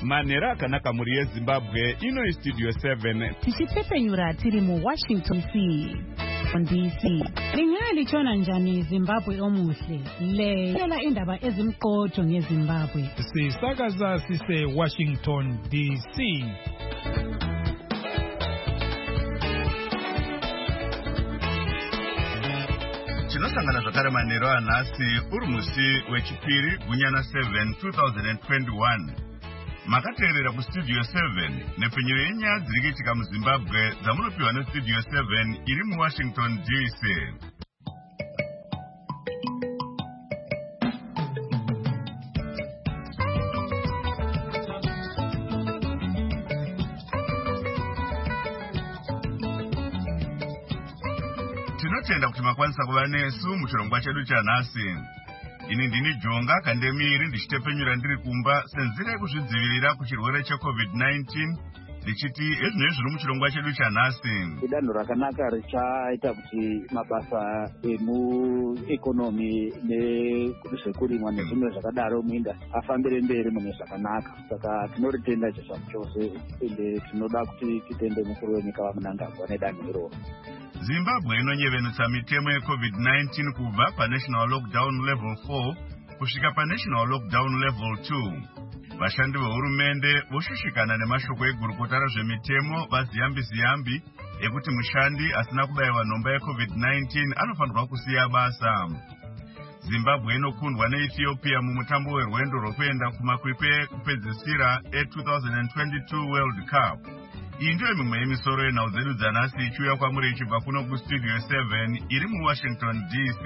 Manera akanaka muri yeZimbabwe ino Studio 7 tichitepenyura tiri mu Washington DC. Lingalichona njani Zimbabwe omuhle lela indaba ezimqotho ngeZimbabwe. Sisakaza sise Washington DC. Tinosangana zvakare manheru anhasi uri musi wechipiri gunyana 7 2021. Makateerera kustudio 7 nepfenyuro yenyaya dziri kuitika muZimbabwe dzamunopiwa nestudio 7 iri muWashington DC. Tinotenda kuti makwanisa kuva nesu muchirongwa chedu chanhasi. Ini ndini Jonga Kandemiri ndichitepenyura ndiri kumba senzira yekuzvidzivirira kuchirwere cheCovid-19 ndichiti ezvinezvi zviri muchirongwa chedu chanhasi. Idanho rakanaka richaita kuti mabasa emuekonomi nezvekurimwa nezvimwe zvakadaro muinda afambire mberi mune zvakanaka. Saka tinoritenda chisamu chose ende tinoda kuti titende mukuru wenyika vaMunangagwa nedanho iroro. Zimbabwe inonyevenutsa mitemo yeCovid-19 kubva paNational Lockdown Level 4 kusvika paNational Lockdown Level 2. Vashandi vehurumende voshushikana nemashoko egurukota rezvemitemo vaziyambi ekuti mushandi asina kubayiwa nhomba yeCovid-19 anofanirwa kusiya basa. Zimbabwe inokundwa neEthiopia mumutambo werwendo rwekuenda kumakwikwi ekupedzisira e2022 World Cup. Iyi ndiyo mimwe yemisoro yenhau dzedu dzanhasi ichiuya kwamuri ichibva kuno kustudio 7 iri muWashington DC.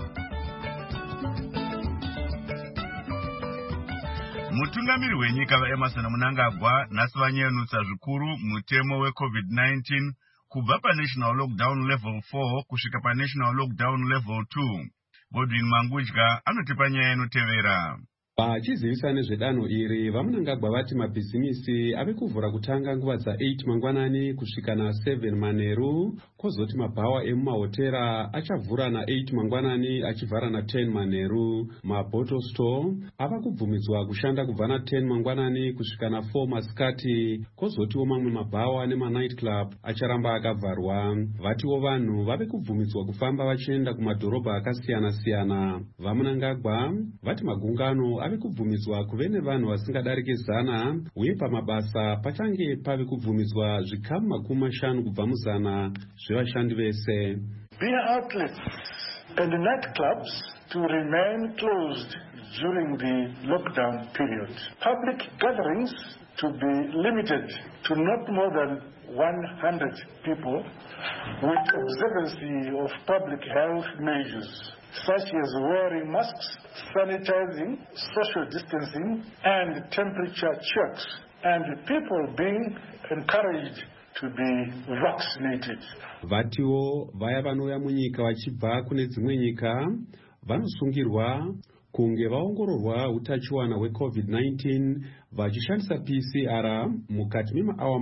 Mutungamiri wenyika vaEmerson Mnangagwa nhasi vanyevenutsa zvikuru mutemo weCovid-19 kubva paNational Lockdown Level 4 kusvika paNational Lockdown Level 2. Godwin Mangudya anotipa nyaya inotevera. Vachizivisa nezvedanho iri, vaMunangagwa vati mabhizimisi ave kuvhura kutanga nguva dza8 mangwanani kusvika na7 manheru, kwozoti mabhawa emumahotera achavhura na8 mangwanani achivhara na10 manheru. Mabottle store ava kubvumidzwa kushanda kubva na10 mangwanani kusvika na4 masikati, kwozotiwo mamwe mabhawa nemanight club acharamba akavharwa. Vatiwo vanhu vave kubvumidzwa kufamba vachienda kumadhorobha akasiyana-siyana. VaMunangagwa vati magungano ave kubvumidzwa kuve nevanhu vasingadariki 100 uye pamabasa pachange pave kubvumidzwa zvikamu 50 kubva mu100 zvevashandi vese. Beer outlets and nightclubs to remain closed during the lockdown period. Public gatherings to be limited to not more than 100 people with observance of public health measures such as wearing masks, sanitizing, social distancing, and temperature checks, and people being encouraged to be vaccinated. Vatiwo vaya vanouya munyika vachibva kune dzimwe nyika vanosungirwa kunge vaongororwa utachiwana hweCovid-19 vachishandisa PCR mukati memaawa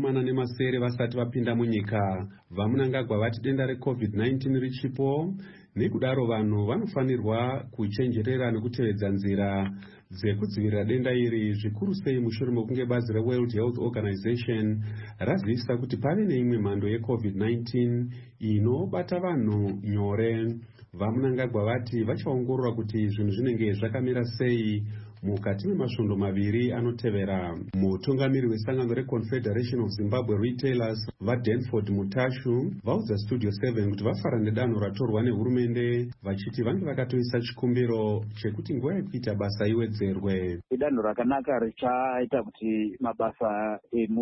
48 vasati vapinda munyika. VaMunangagwa vati denda reCovid-19 richipo, nekudaro vanhu vanofanirwa kuchenjerera nekutevedza nzira dzekudzivirira denda iri, zvikuru sei mushure mekunge bazi reWorld Health Organization razivisa kuti pave neimwe mhando yeCovid-19 inobata vanhu nyore. VaMunangagwa vati vachaongorora kuti zvinhu zvinenge zvakamira sei mukati memasvondo 2 anotevera. Mutungamiri wesangano reConfederation of Zimbabwe Retailers vaDanford Mutashu vaudza Studio 7 kuti vafara nedanho ratorwa nehurumende, vachiti vange vakatoisa chikumbiro chekuti nguva yekuita basa iwedzerwe. Idanho rakanaka richaita kuti mabasa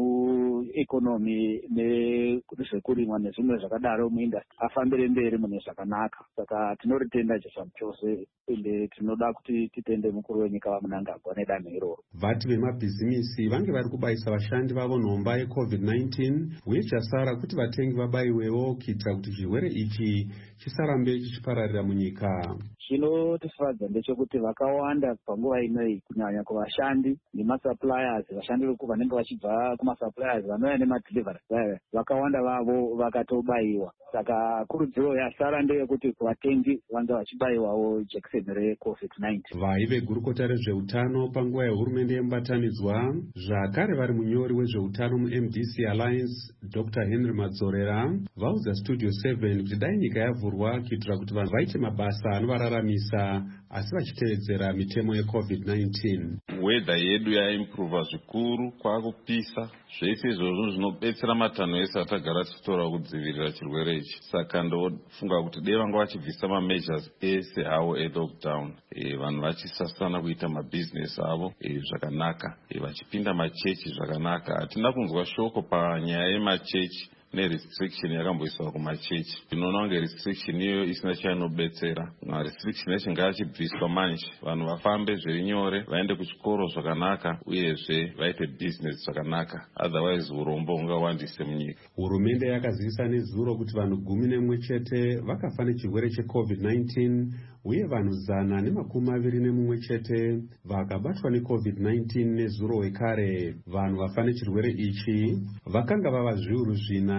emuekonomi nezvekurimwa nezvimwe zvakadaro muindastry afambire mberi mune zvakanaka. Saka tinoritenda chisamu chose ende tinoda kuti titende mukuru wenyika vaMunangagwa nedanho iroro. Vati vemabhizimisi vange vari kubayisa vashandi vavo nhomba yeCovid-19 uye chasara kuti vatengi vabayiwewo kuitira kuti chirwere ichi chisarambe chichipararira munyika. Chinotifadza ndechekuti vakawanda panguva inoyi kunyanya kuvashandi nemasuppliers, vashandi vanenge vachibva kumasuppliers vanouya nemadelivery, vakawanda vavo vakatobayiwa. Saka kurudziro yasara ndeyekuti kuvatengi vange vachibayiwawo jekiseni reCovid-19. Vai vegurukota rezve nezveutano panguva yehurumende yemubatanidzwa. Zvakare vari munyori wezveutano muMDC Alliance Dr. Henry Madzorera vaudza Studio 7 kuti dai nyika yavhurwa kuitira kuti vanhu vaite mabasa anovararamisa asi vachitevedzera mitemo yeCovid-19. Weather yedu yaimprova zvikuru, kwakupisa. Zvese izvozvo zvinobetsera matanho ese atagara tichitora kudzivirira chirwere ichi. Saka ndofunga kuti dei vanga vachibvisa mameasures ese hawo elockdown. Vanhu vachisasana kuita mabhizinesi avo zvakanaka, vachipinda machechi zvakanaka. Hatina kunzwa shoko panyaya yemachechi nerestriction yakamboiswa kumachechi. Tinoona kunge restriction iyo isina chainobetsera. Restriction yacho ngaachibviswa manje, vanhu vafambe zviri nyore, vaende kuchikoro zvakanaka, uyezve vaite business zvakanaka. Otherwise urombo hungawandise munyika. Hurumende yakazivisa nezuro kuti vanhu 11 vakafa nechirwere cheCovid-19 uye vanhu 121 chete vakabatwa neCovid-19 nezuro wekare. Vanhu vafa nechirwere ichi vakanga vava zviuru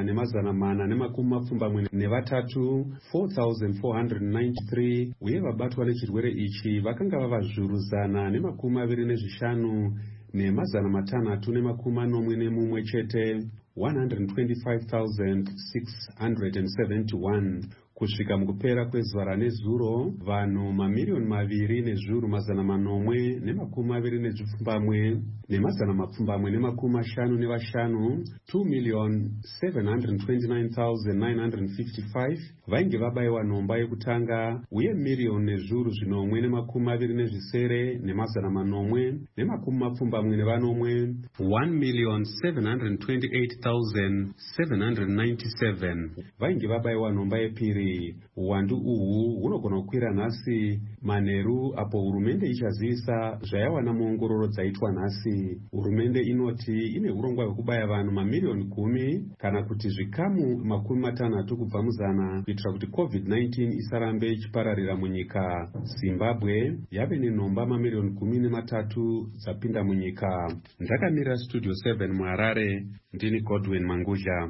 4,423 4,493 uye vabatwa nechirwere ichi vakanga vava zviuru 125 ne641 chete 125,671. Kusvika mukupera kwezuva ranezuro, vanhu 2,800,820 ne750,055 2,729,955 vainge vabayiwa nhomba yekutanga uye 1,000,900,970 1,728,797 vainge vabayiwa nhomba yepiri. Uwandu uhu hunogona kukwira nhasi manheru apo hurumende ichazivisa zvayawana muongororo dzaitwa nhasi. Hurumende inoti ine urongwa hwekubaya vanhu mamiliyoni 10 kana kuti zvikamu 60 kubva muzana kuitira kuti COVID-19 isarambe ichipararira munyika. Zimbabwe yave nenhomba mamiliyoni 13 dzapinda munyika. Ndakamirira Studio 7 muHarare, ndini Godwin Manguzha.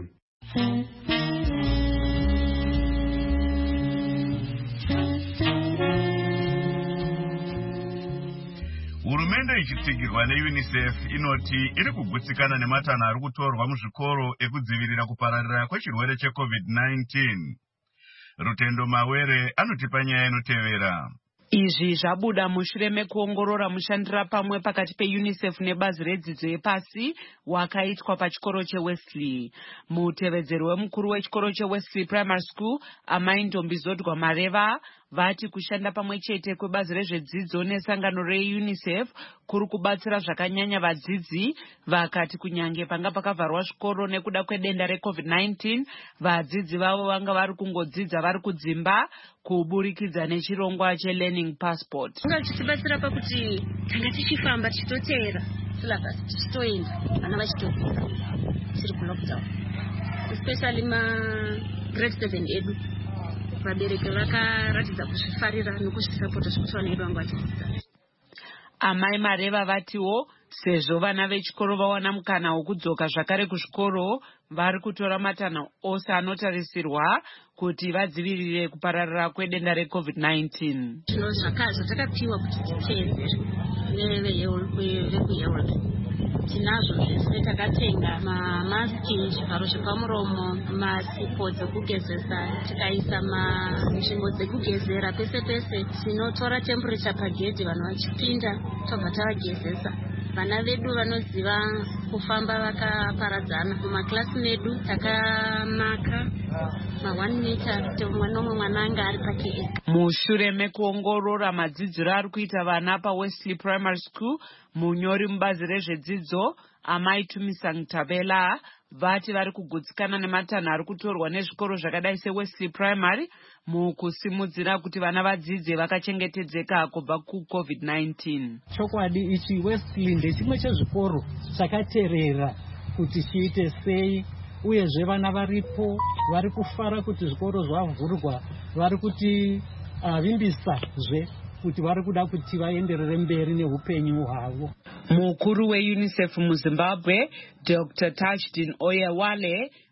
Hurumende ichitigirwa neUNICEF inoti iri kugutsikana nematanho ari kutorwa muzvikoro ekudzivirira kupararira kwechirwere cheCovid-19. Rutendo Mawere anotipa nyaya inotevera. Izvi zvabuda mushure mekuongorora mushandira pamwe pakati peUNICEF nebazi redzidzo yepasi wakaitwa pachikoro cheWesley. Mutevedzeri wemukuru wechikoro cheWesley Primary School, Amai Ndombizodwa Mareva, vati kushanda pamwe chete kwebazi rezvedzidzo nesangano reUNICEF kuri kubatsira zvakanyanya vadzidzi. Vakati kunyange panga pakavharwa zvikoro nekuda kwedenda reCovid-19, vadzidzi vavo vanga vari kungodzidza vari kudzimba kuburikidza nechirongwa cheLearning Passport. Chichibatsira pakuti tanga tichifamba tichitoteera syllabus tichitoenda vana vachitokura tiri kulockdown, especially grade 7 edu. Vabereki vakaratidza kuzvifarira nekuzvisapota zvekuti vana vedu vanga vachidzidza. Amai Mareva vatiwo sezvo vana vechikoro vawana mukana wokudzoka zvakare kuzvikoro, vari kutora matanho ose anotarisirwa kuti vadzivirire kupararira kwedenda reCovid-19. Zvino zvatakapiwa kuti titeedzere nevekuHealth tinazvo zvese. Takatenga mamasiki, zvivharo zvepamuromo, masipo dzekugezesa, tikaisa nzvimbo dzekugezera pese pese. Tinotora temperature pagedhi, vanhu vachipinda tobva tavagezesa. Vana vedu vanoziva kufamba vakaparadzana. Mumaklasi medu takamaka ma1 meter kuti umwe nomwe mwana anga ari pake ega. Mushure mekuongorora madzidziro ari kuita vana paWesley Primary School, munyori mubazi rezvedzidzo Amai Tumisang Tabela vati vari kugutsikana nematanho ari kutorwa nezvikoro zvakadai seWesley Primary mukusimudzira kuti vana vadzidze vakachengetedzeka kubva kuCovid-19. Chokwadi ichi Wesley ndechimwe chezvikoro chakaterera kuti chiite sei, uyezve vana varipo vari kufara kuti zvikoro zvavhurwa, vari kuti vimbisazve kuti vari kuda kuti vaenderere mberi neupenyu hwavo. Mukuru weUNICEF muZimbabwe, Dr. Tashdin Oyewale,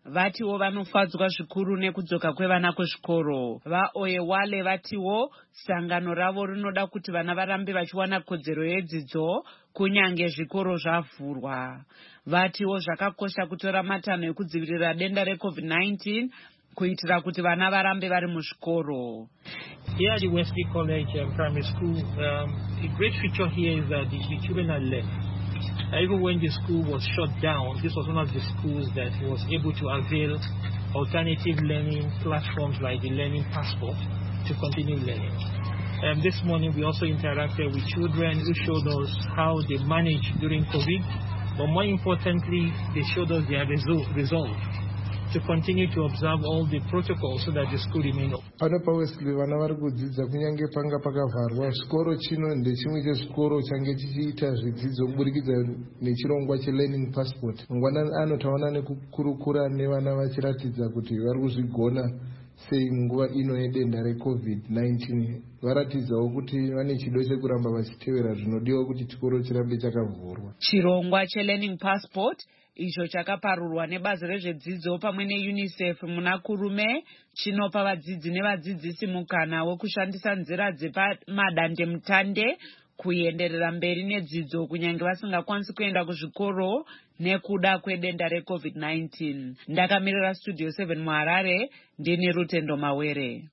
vatiwo vanofadzwa zvikuru nekudzoka kwevana kuzvikoro. VaOyewale vatiwo sangano ravo rinoda kuti vana varambe vachiwana kodzero yedzidzo kunyange zvikoro zvavhurwa. Vatiwo zvakakosha kutora matanho ekudzivirira denda reCovid-19 kuitira kuti vana varambe vari muzvikoro. Here at the Wesley College Primary School, the great feature here is that the children are left. Even when the school was shut down, this was one of the schools that was able to avail alternative learning platforms like the Learning Passport to continue learning. This morning we also interacted with children who showed us how they managed during COVID, but more importantly, they showed us their resolve to continue to observe all the protocols so that the school remain open. Pano paWesley vana vari kudzidza kunyange panga pakavharwa. Chikoro chino ndechimwe chezvikoro change chichiita zvidzidzo kuburikidza nechirongwa cheLearning Passport. Mangwanani ano taona nekukurukura nevana vachiratidza kuti vari kuzvigona sei munguva ino yedenda reCovid-19. Varatidzawo kuti vane chido chekuramba vachitevera zvinodiwa kuti chikoro chirambe chakavhurwa. Chirongwa cheLearning Passport icho chakaparurwa nebazi rezvedzidzo pamwe neUNICEF muna kurume chinopa vadzidzi nevadzidzisi mukana wekushandisa nzira dzepamadandemutande kuenderera mberi nedzidzo kunyange vasingakwanisi kuenda kuzvikoro nekuda kwedenda reCovid-19. Ndakamirira Studio 7 muHarare, ndini Rutendo Mawere.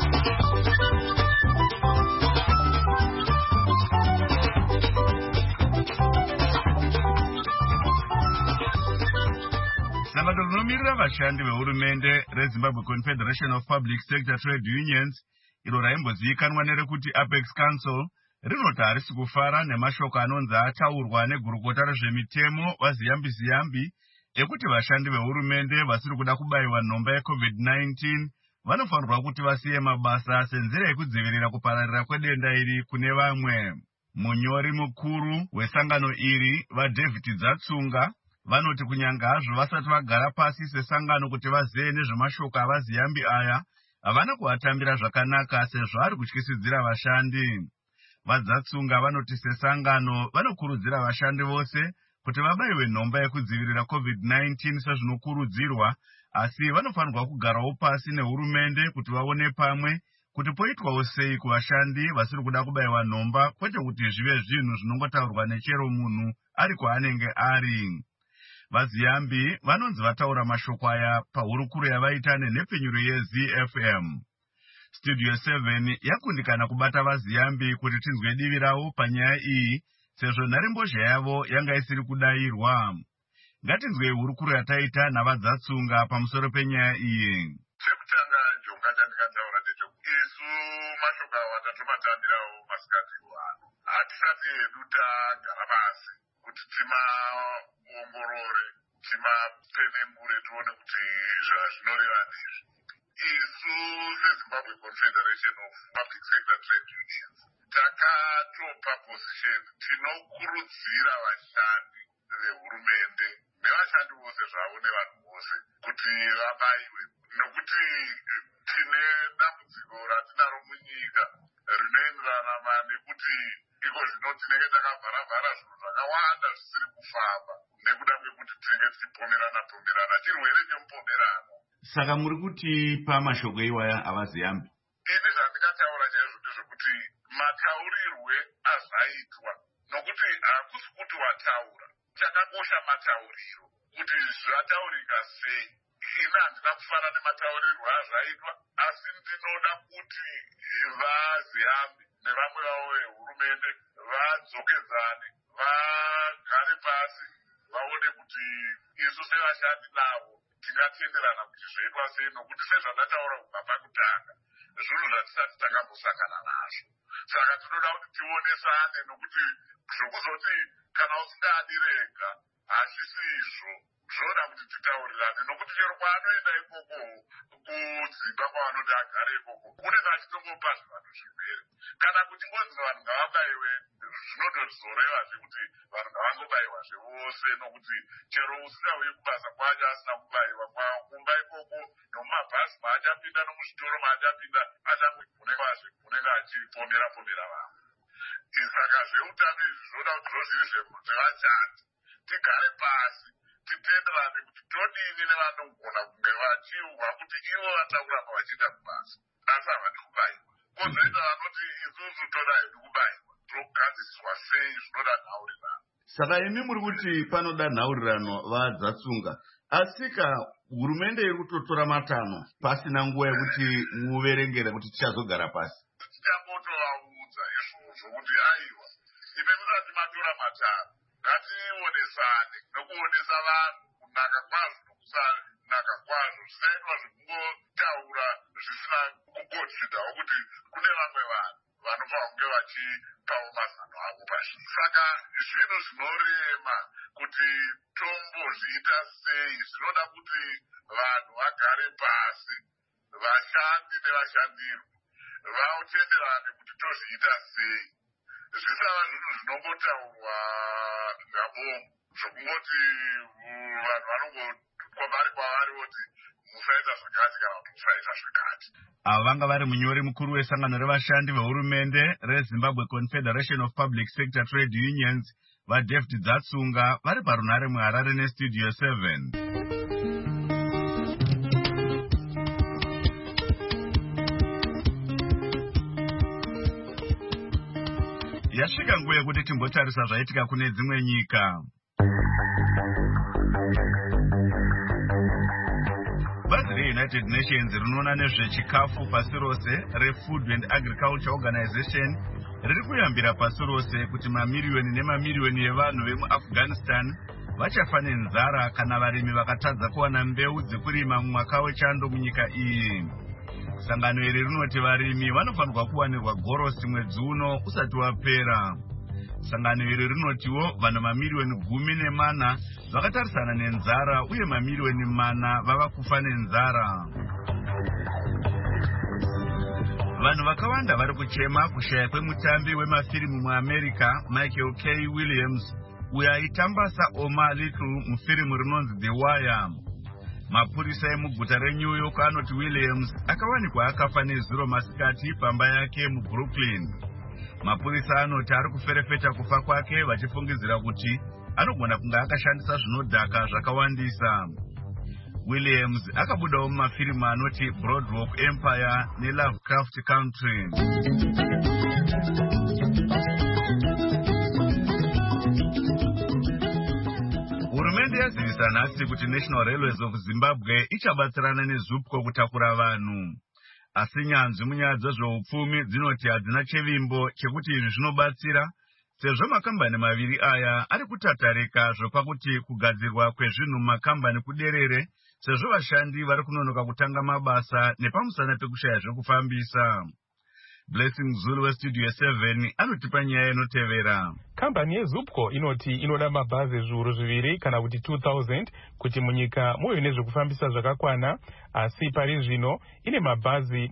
Sangano rinomirira vashandi vehurumende reZimbabwe Confederation of Public Sector Trade Unions, iro raimbozivikanwa nerekuti Apex Council, rinoti harisi kufara nemashoko anonzi ataurwa negurukota rezvemitemo vaZiyambi ekuti vashandi vehurumende vasiri kuda kubayiwa nhomba yeCovid-19 vanofanirwa kuti vasiye mabasa senzira yekudzivirira kupararira kwedenda iri kune vamwe. Munyori mukuru wesangano iri, vaDavid Dzatsunga, vanoti kunyange hazvo vasati vagara pasi sesangano kuti vazive nezvemashoko avaZiyambi aya, havana kuvatambira zvakanaka sezvo ari kutyisidzira vashandi. VaDzatsunga vanoti sesangano vanokurudzira vashandi vose kuti vabayiwe nhomba yekudzivirira COVID-19 sezvinokurudzirwa, asi vanofanirwa kugarawo pasi nehurumende kuti vaone pamwe kuti poitwawo sei kuvashandi vasiri kuda kubayiwa nhomba, kwete kuti zvive zvinhu zvinongotaurwa nechero munhu ari kwaanenge ari. VaZiyambi vanonzi vataura mashoko aya pahurukuro yavaita nenhepfenyuro yeZFM. Studio 7 yakundikana kubata vaZiyambi kuti tinzwe divi ravo panyaya iyi, sezvo nharembozha yavo yanga isiri kudayirwa. Ngatinzwe hurukuro yataita navaDzatsunga pamusoro penyaya iyi. Chekutanga jonga ndandikataura ndechekuti isu mashoko avo atatomatambirawo masikati wano. Hatisati hedu tagara pasi kuti timaongorore, timapenengure tione kuti zvinoreva ndizvi. Isu seZimbabwe Confederation of Public Sector Trade Unions takatopa position, tinokurudzira vashandi vehurumende nevashandi vose zvavo nevanhu vose kuti vabayiwe, nokuti tine dambudziko ratinaro munyika rinoenderana nekuti iko zvino tinenge takavhara-vhara zvinhu zvakawanda zvisiri kufamba nekuda kwekuti tinenge tichipomerana chirwere chemupomerano. Saka muri kuti pamashoko iwaya avaZiyambi? Ini zvandikataura chaizvo ndezvekuti mataurirwe azaitwa, nokuti hakusi kuti wataura, chakakosha matauriro kuti zvataurika sei. Ini handina kufara nemataurirwe azvaitwa, asi ndinoda kuti vaZiyambi nevamwe vavo vehurumende vadzokedzane, vagare pasi, vaone kuti isu sevashandi navo tingatenderana kuti zvoitwa sei, nokuti sezvandataura kubva pakutanga zvinhu zvatisati takambosangana nazvo. Saka tinoda kuti tionesane, nokuti zvokuzoti kana usingadi rega hazvisi izvo, zvoda kuti titaurirane, nokuti chero kwaanoenda ikoko kudzimba kwavanoti agare ikoko unenge achitongopa zvivanhu zvirwere. Kana kuti ngozi vanhu ngavabayiwe, zvinotozorevazve kuti vanhu ngavangobayiwa zvevose, nokuti chero usingauye kubasa kwacho asina kubayiwa kumba ikoko nomumabhasi maachapinda nomuzvitoro maachapinda unenge achipomera vamwe. Saka zveutano izvi zvoda kuti zvozviri zvevashandi tigare pasi titenderane kuti todini nevanogona kunge vachiuhwa kuti ivo vanoda kuramba vachiita kubasa asi havadi kubayiwa. Kozoita vanoti isusu toda hedu kubayiwa, togadziswa sei zvinoda nhaurirano. Saka imi muri kuti panoda nhaurirano vadzatsunga, asika hurumende iri kutotora matanho pasina nguva yekuti muverengera kuti tichazogara pasi. Tichambotovaudza izvozvo kuti aiwa, ime musati matora matanho ngationesane nokuonesa vanhu kunaka kwazvo nokusanaka kwazvo, zvisaitwa zvekungotaura zvisina kukonsidhawo kuti kune vamwe vanhu vanofanira kunge vachipawo mazano avo pashi. Saka zvinhu zvinorema kuti tombozviita sei, zvinoda kuti vanhu vagare pasi, vashandi nevashandirwi vatenderane kuti tozviita sei. Zvisava zvinhu zvinongotaurwa ngabomu zvokungoti vanhu vanongotwa vari kwavari voti musaita zvakati kana kuti musaita zvakati. Ava vanga vari munyori mukuru wesangano revashandi vehurumende reZimbabwe Confederation of Public Sector Trade Unions vaDavid Dzatsunga vari parunhare muHarare neStudio 7. Yasvika nguva yekuti timbotarisa zvaitika kune dzimwe nyika. Bazi reUnited Nations rinoona nezvechikafu pasi rose reFood and Agriculture Organization riri kuyambira pasi rose kuti mamiriyoni nemamiriyoni evanhu vemuAfghanistan vachafa nenzara kana varimi vakatadza kuwana mbeu dzekurima mumwaka wechando munyika iyi. Sangano iri rinoti varimi vanofanirwa kuwanirwa gorosi mwedzi uno usati wapera. Sangano iri rinotiwo vanhu mamiriyoni 14 vakatarisana nenzara uye mamiriyoni 4 vava kufa nenzara. Vanhu vakawanda vari kuchema kushaya kwemutambi wemafirimu muAmerica Michael K. Williams uyo aitambasa Omar Little mufirimu rinonzi The Wire. Mapurisa emuguta reNew York anoti Williams akawanikwa akafa nezuro masikati pamba yake muBrooklyn. Mapurisa anoti ari kuferefeta kufa kwake vachifungidzira kuti anogona kunge akashandisa zvinodhaka zvakawandisa. Williams akabudawo mumafirimu anoti Boardwalk Empire neLovecraft Country. Hurumende yazivisa nhasi kuti National Railways of Zimbabwe ichabatsirana neZupco kutakura vanhu. Asi nyanzvi munyaya dzezveupfumi dzinoti hadzina chevimbo chekuti izvi zvinobatsira, sezvo makambani maviri aya ari kutatarika zvopakuti kugadzirwa kwezvinhu mumakambani kuderere, sezvo vashandi vari kunonoka kutanga mabasa nepamusana pekushaya zvekufambisa. Blessing Zulu weStudio 7 anotipa nyaya inotevera. Kambani yeZupco inoti inoda mabhazi zviuru 2 kana kuti 2000 kuti munyika muve nezvekufambisa zvakakwana, asi pari zvino ine mabhazi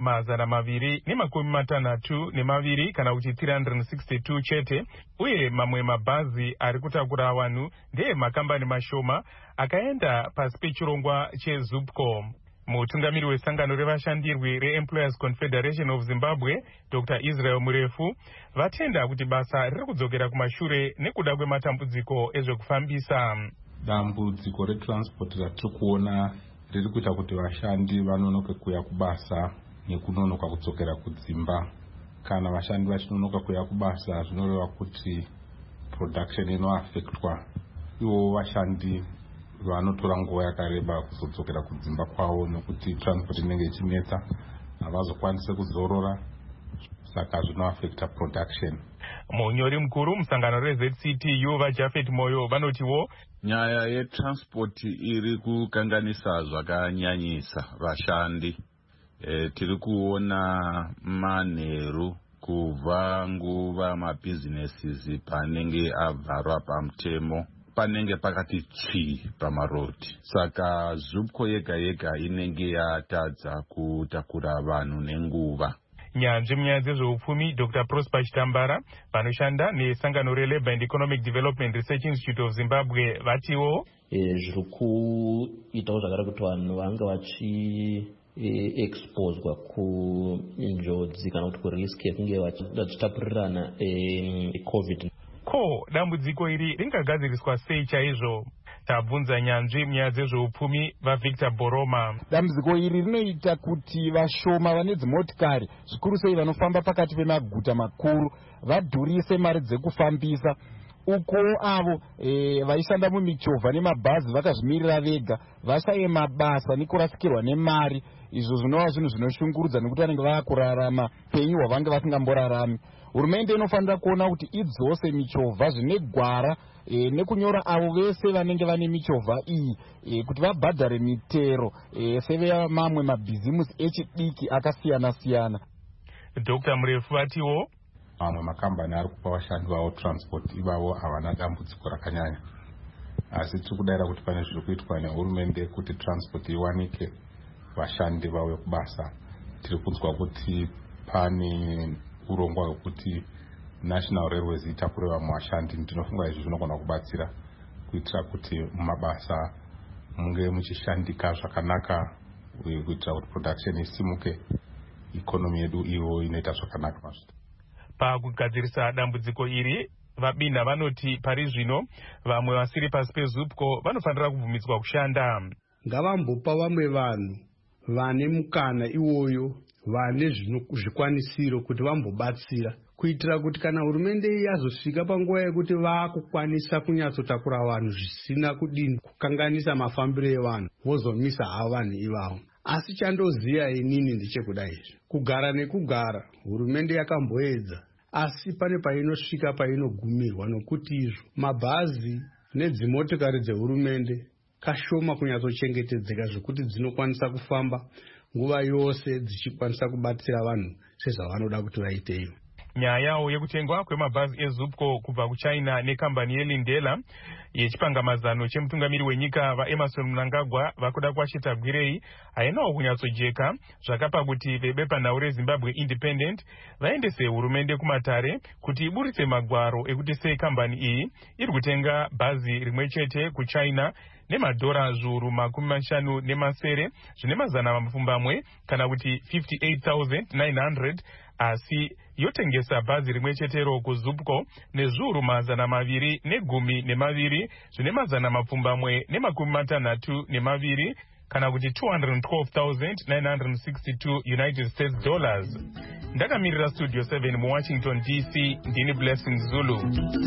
262 kana kuti 362 chete, uye mamwe mabhazi ari kutakura vanhu ndeye makambani mashoma akaenda pasi pechirongwa cheZupco. Mutungamiri wesangano revashandirwi reEmployers Confederation of Zimbabwe, Dr. Israel Murefu, vatenda kuti basa riri kudzokera kumashure nekuda kwematambudziko ezvekufambisa. Dambudziko retransport ratiri kuona riri kuita kuti vashandi vanonoke kuuya kubasa nekunonoka kudzokera kudzimba. Kana vashandi vachinonoka kuuya kubasa zvinoreva kuti production inoaffectwa. Ivo vashandi vanotora nguva yakareba kuzodzokera kudzimba kwavo nokuti transport inenge ichinetsa, havazokwanise kuzorora, saka zvinoaffecta production. Munyori mukuru musangano reZCTU vaJafet Moyo vanotiwo nyaya yetransport iri kukanganisa zvakanyanyisa vashandi. Tiri kuona manheru kubva nguva mabusinesses panenge abvarwa pamutemo panenge pakati tsvi pamarodi. Saka Zupco yega yega inenge yatadza kutakura vanhu nenguva. Nyanzvi munyaya dzezveupfumi Dr. Prosper Chitambara vanoshanda nesangano reLabour and Economic Development Research Institute of Zimbabwe vatiwo zviri kuitawo zvakare kuti vanhu vange vachiexposwa kunjodzi kana kuti kurisk yekunge vachitapurirana COVID. Ko dambudziko iri ringagadziriswa sei chaizvo? tabvunza nyanzvi munyaya dzezveupfumi vaVictor Boroma. Dambudziko iri rinoita kuti vashoma vane dzimotikari zvikuru sei vanofamba pakati pemaguta makuru vadhurise mari dzekufambisa, uko avo vaishanda mumichovha nemabhazi vakazvimirira vega vashaye mabasa nekurasikirwa nemari. Izvo zvinova zvinhu zvinoshungurudza nekuti vanenge vakurarama penyu hwavange vasingamborarami. Hurumende inofanira kuona kuti idzose michovha zvine gwara nekunyora avo vese vanenge vane michovha iyi kuti vabhadhare mitero sevemamwe mabhizimusi echidiki akasiyana siyana. Dr. Murefu atiwo mamwe makambani ari kupa vashandi vavo transport ivavo havana dambudziko rakanyanya, asi tiri kudayira kuti pane zviri kuitwa nehurumende kuti transport iwanike vashandi vauye kubasa. Tiri kunzwa kuti pane urongwa hwekuti National Railways itakure vamwe vashandi. Ndinofunga izvi zvinogona kubatsira kuitira kuti mumabasa munge muchishandika zvakanaka, kuitira kuti production isimuke, ikonomi yedu iyo inoita zvakanaka mazvita. Pakugadzirisa dambudziko iri, vabina vanoti pari zvino vamwe vasiri pasi peZUPCO vanofanira kubvumidzwa kushanda. Ngavambopa vamwe vanhu vane mukana iwoyo, vane zvikwanisiro kuti vambobatsira, kuitira kuti kana hurumende yazosvika panguva yekuti vakukwanisa kunyatsotakura vanhu zvisina kudini kukanganisa mafambiro evanhu, vozomisa havo vanhu ivavo. Asi chandoziya inini ndechekudai izvi, kugara nekugara hurumende yakamboedza, asi pane painosvika painogumirwa, nokuti izvo mabhazi nedzimotokari dzehurumende kashoma kunyatsochengetedzeka zvokuti dzinokwanisa kufamba nguva yose dzichikwanisa kubatsira vanhu sezvavanoda kuti vaiteyo. Nyaya yekutengwa kwemabhazi eZUPCO kubva kuChina nekambani yeLindela yechipangamazano chemutungamiri wenyika vaEmmerson Mnangagwa vakuda kuachita gwirei hainawo kunyatsojeka, zvakapa kuti vebepanhau reZimbabwe Independent vaendese hurumende kumatare kuti iburitse magwaro ekuti sei kambani iyi iri kutenga bhazi rimwe chete kuChina nemadhora zviuru 50 zvine mazana mapfumbamwe kana kuti 58,900, asi yotengesa bhazi rimwe chetero kuZUPCO nezviuru 212 zvine mazana mapfumbamwe ne62 kana kuti 212,962 United States dollars. Ndakamirira Studio 7 muWashington DC, ndini Blessing Zulu.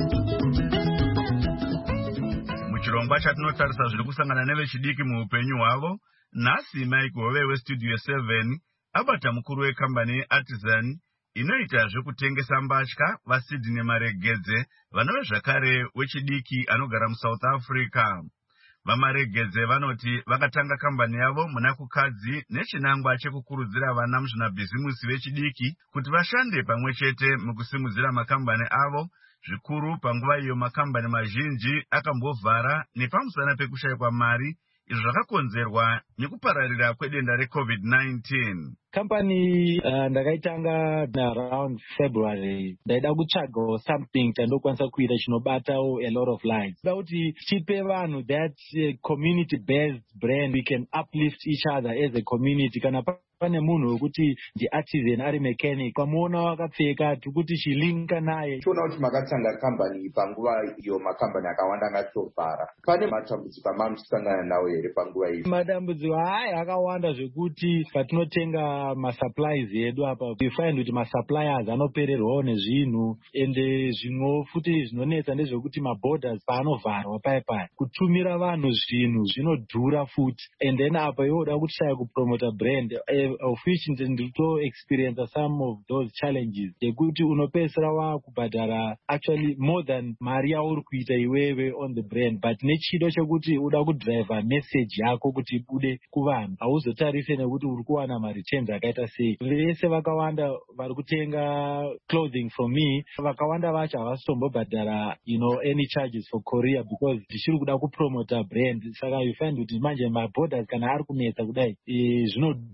Muchirongwa chatinotarisa zviri kusangana nevechidiki muupenyu hwavo, nhasi Mike Hove weStudio 7 abata mukuru wekambani Artisan inoita zvekutengesa mbatya vaSydney Maregedze vanove zvakare wechidiki anogara muSouth Africa. Vamaregedze vanoti vakatanga kambani yavo muna kukadzi nechinangwa chekukurudzira vana muzvinabhizimusi vechidiki kuti vashande pamwe chete mukusimudzira makambani avo, zvikuru panguva iyo makambani mazhinji akambovhara nepamusana pekushayikwa mari, izvo zvakakonzerwa nekupararira kwedenda reCovid-19. Company ndakaitanga around February, ndaida kutsvaga something chandokwanisa kuita chinobata a lot of lives. Ndaida kuti tipe vanhu that community based brand, we can uplift each other as a community. Kana pane munhu wekuti ndiartisan ari mechanic, pamuona wakapfeka tikuti chilinka naye. Tiona kuti makatanga kambani panguva iyo makambani akawanda ngatovhara. Pane matambudziko amamusangana nawo here panguva iyi? Madambudziko haya akawanda zvekuti patinotenga masupplies edu apa, we find kuti masuppliers anopererwawo nezvinhu, ende zvimwe futi zvinonetsa ndezvekuti maborders paanovharwa paya kutumira vanhu zvinhu zvinodhura futi, and then apa yoda kushaya kupromota brand, of which ndito experience some of those challenges, yekuti unopesera wakubhadhara actually more than mari yauri kuita iwewe on the brand, but nechido chekuti uda kudrive message yako kuti ibude kuvanhu, hauzotarise nekuti uri kuwana ma-returns akaita sei. Vese vakawanda vari kutenga clothing from me, vakawanda vacho havasitombombhadhara any charges for courier because tichiri kuda kupromota brand. Saka you find kuti manje maborders kana ari kunetsa kudai zvinodhura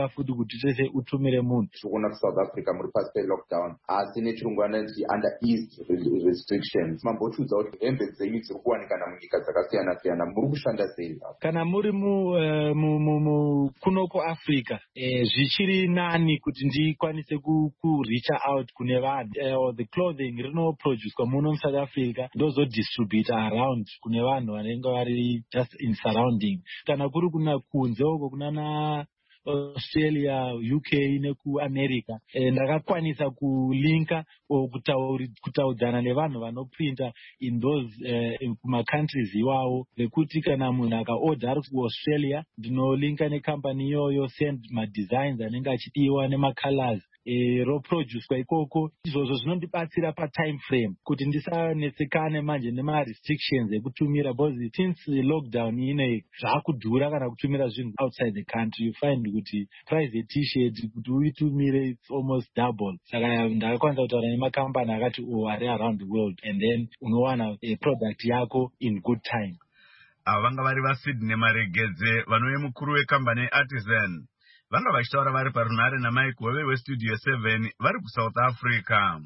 zvozokudzika futi kuti tese utumire munhu. Tikuona kuSouth Africa muri pasi pe-lockdown asi nechirungu vanoti under eased restrictions. Mambotiudza kuti hembe dzenyu dziri kuwanikana munyika dzakasiyana-siyana muri kushanda sei? Kana muri kunoko Africa zvichiri nani kuti ndikwanise kureacha out kune vanhu the clothing rinoproducwa muno muSouth Africa ndozodistributa around kune vanhu vanenge vari just in surrounding. Kana kuri kuna kunze uko kunana Australia, UK nekuAmerica ndakakwanisa kulinka kutaudzana nevanhu vanoprinta in those kumacountries iwawo vekuti kana munhu akaorder ari kuAustralia ndinolinka nekambani iyoyo send madesigns anenge achidiwa nemacolors roproducwa ikoko. Izvozvo zvinondibatsira patime frame kuti ndisanetsekane manje nemarestrictions ekutumira because since lockdown ine zvakudhura kana kutumira zvinhu outside the country. You find kuti price t-shirt kuti uitumire it's almost double. Saka ndakakwanisa kutaura nemakambani akati ari around the world and then unowana product yako in good time. Vanga vari vaSydney Maregedze vanove mukuru wekambani yeArtisan vanga vachitaura vari parunhare naMike Hove weStudio 7 vari kuSouth Africa.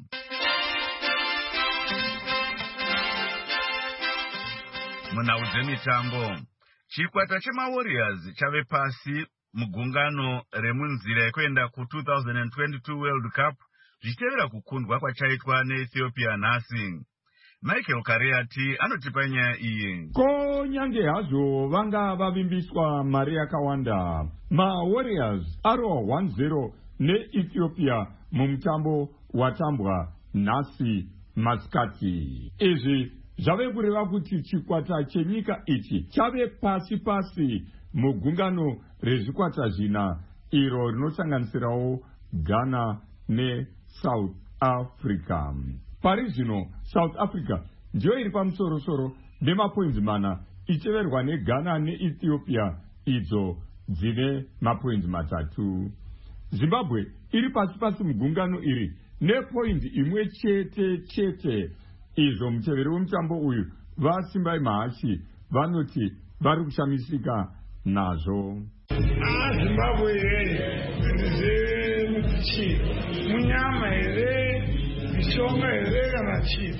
Munhau dzemitambo, chikwata chemaWarriors chave pasi mugungano remunzira yekuenda ku2022 World Cup zvichitevera kukundwa kwachaitwa neEthiopia nhasi. Michael Kariati anotipa nyaya iyi. Konyange hazvo vanga vavimbiswa mari yakawanda, maWarriors arova 1-0 neEthiopia mumutambo watambwa nhasi masikati. Izvi zvave kureva kuti chikwata chenyika ichi chave pasi mugungano rezvikwata zvina iro rinosanganisirawo Ghana neSouth Africa. Pari zvino South Africa ndiyo iri pamusoro nemapoints 4 ichiverwa neGhana neEthiopia idzo dzine mapoints 3. Zimbabwe iri pasi mugungano iri nepoint imwe chete. Izvo muteveri wemutambo uyu vaSimbai Mahachi vanoti vari kushamisika nazvo. Zimbabwe ndizve munyama here mishonga here kana chii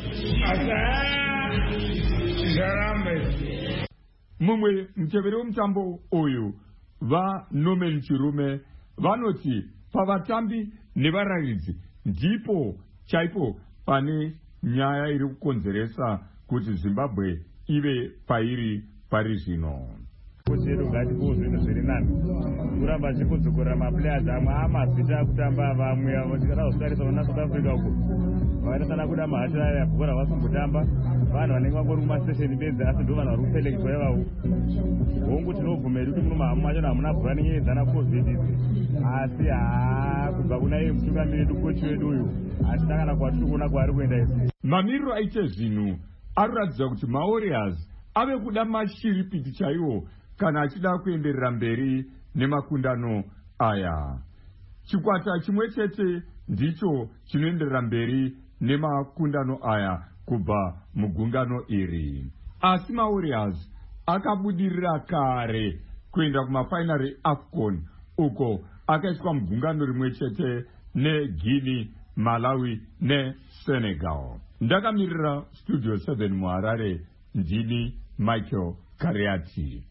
asi zvarambe. Mumwe muteveri wemutambo uyu vaNorman Chirume vanoti pavatambi nevararidzi ndipo chaipo pane nyaya iri kukonzeresa kuti Zimbabwe ive pairi pari zvino. Kuzvedu ngatipuwe zvinhu zviri nani kuramba chikudzukura maplayers amwe amazita akutamba vamwe vatikadazotarisa vana South Africa uko vakatasana kuda mahataya bhora vasimbotamba vanhu vanenge vangori kumastation bedzi asi ndo vanhu vari kuselekitwa ivavo. Hongu tinobvumeri kuti munomahamu macho hamuna bhora nenyeredzana covid idzi asi kubva kuna iye mutungamiriri kochi wedu uyu hatina kana kwatiri kuona kwaari kuenda isi. Mamiriro aite zvinhu anoratidza kuti maWarriors ave kuda mashiripiti chaiwo kana achida kuenderera mberi nemakundano aya. Chikwata chimwe chete ndicho chinoenderera mberi nemakundano aya kubva mugungano iri. Asi maWarriors akabudirira kare kuenda kumafainari eAFCON uko akaiswa mugungano rimwe chete neGuinea, Malawi neSenegal. Ndakamirira Studio 7 muHarare ndini Michael Kariati.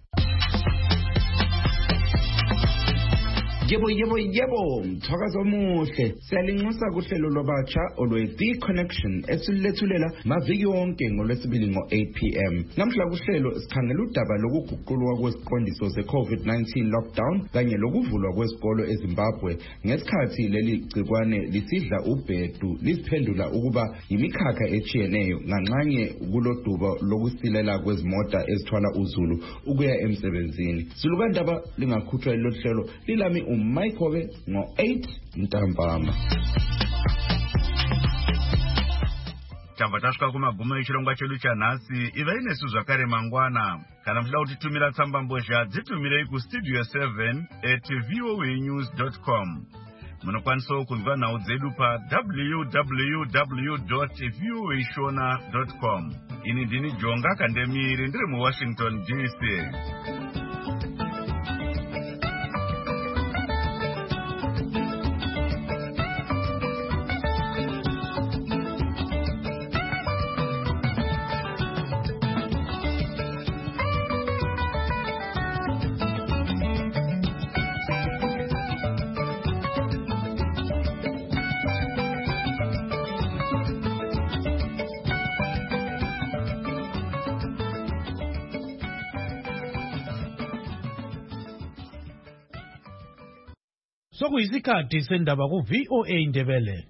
Yebo mthakazo omuhle siyalinxusa kuhlelo lwabatsha olwe-The Connection esilethulela maviki wonke ngolwesibili ngo-8 p.m. Namhla kuhlelo sikhangela udaba lokuguqulwa kweziqondiso ze-COVID-19 lockdown kanye lokuvulwa kwezikolo eZimbabwe ngesikhathi leli gcikwane lisidla ubhedu lisiphendula ukuba yimikhakha echiyeneyo nganxanye kuloduba lokusilela kwezimota ezithwala uzulu ukuya emsebenzini. Silukandaba lingakhutshwa lelo hlelo lilami Mike Hove ngo-8 ntambama. Tabva tasvika kumagumo echirongwa chedu chanhasi. Ivai nesu zvakare mangwana. Kana muchida kutitumira tsamba mbozha dzitumirei kustudio 7@voanews.com. Munokwanisawo kunzwa nhau dzedu pa www.voashona.com. Ini ndini Jonga Kandemiri ndiri muWashington DC. Sokuyisikhathi sendaba ku VOA Indebele.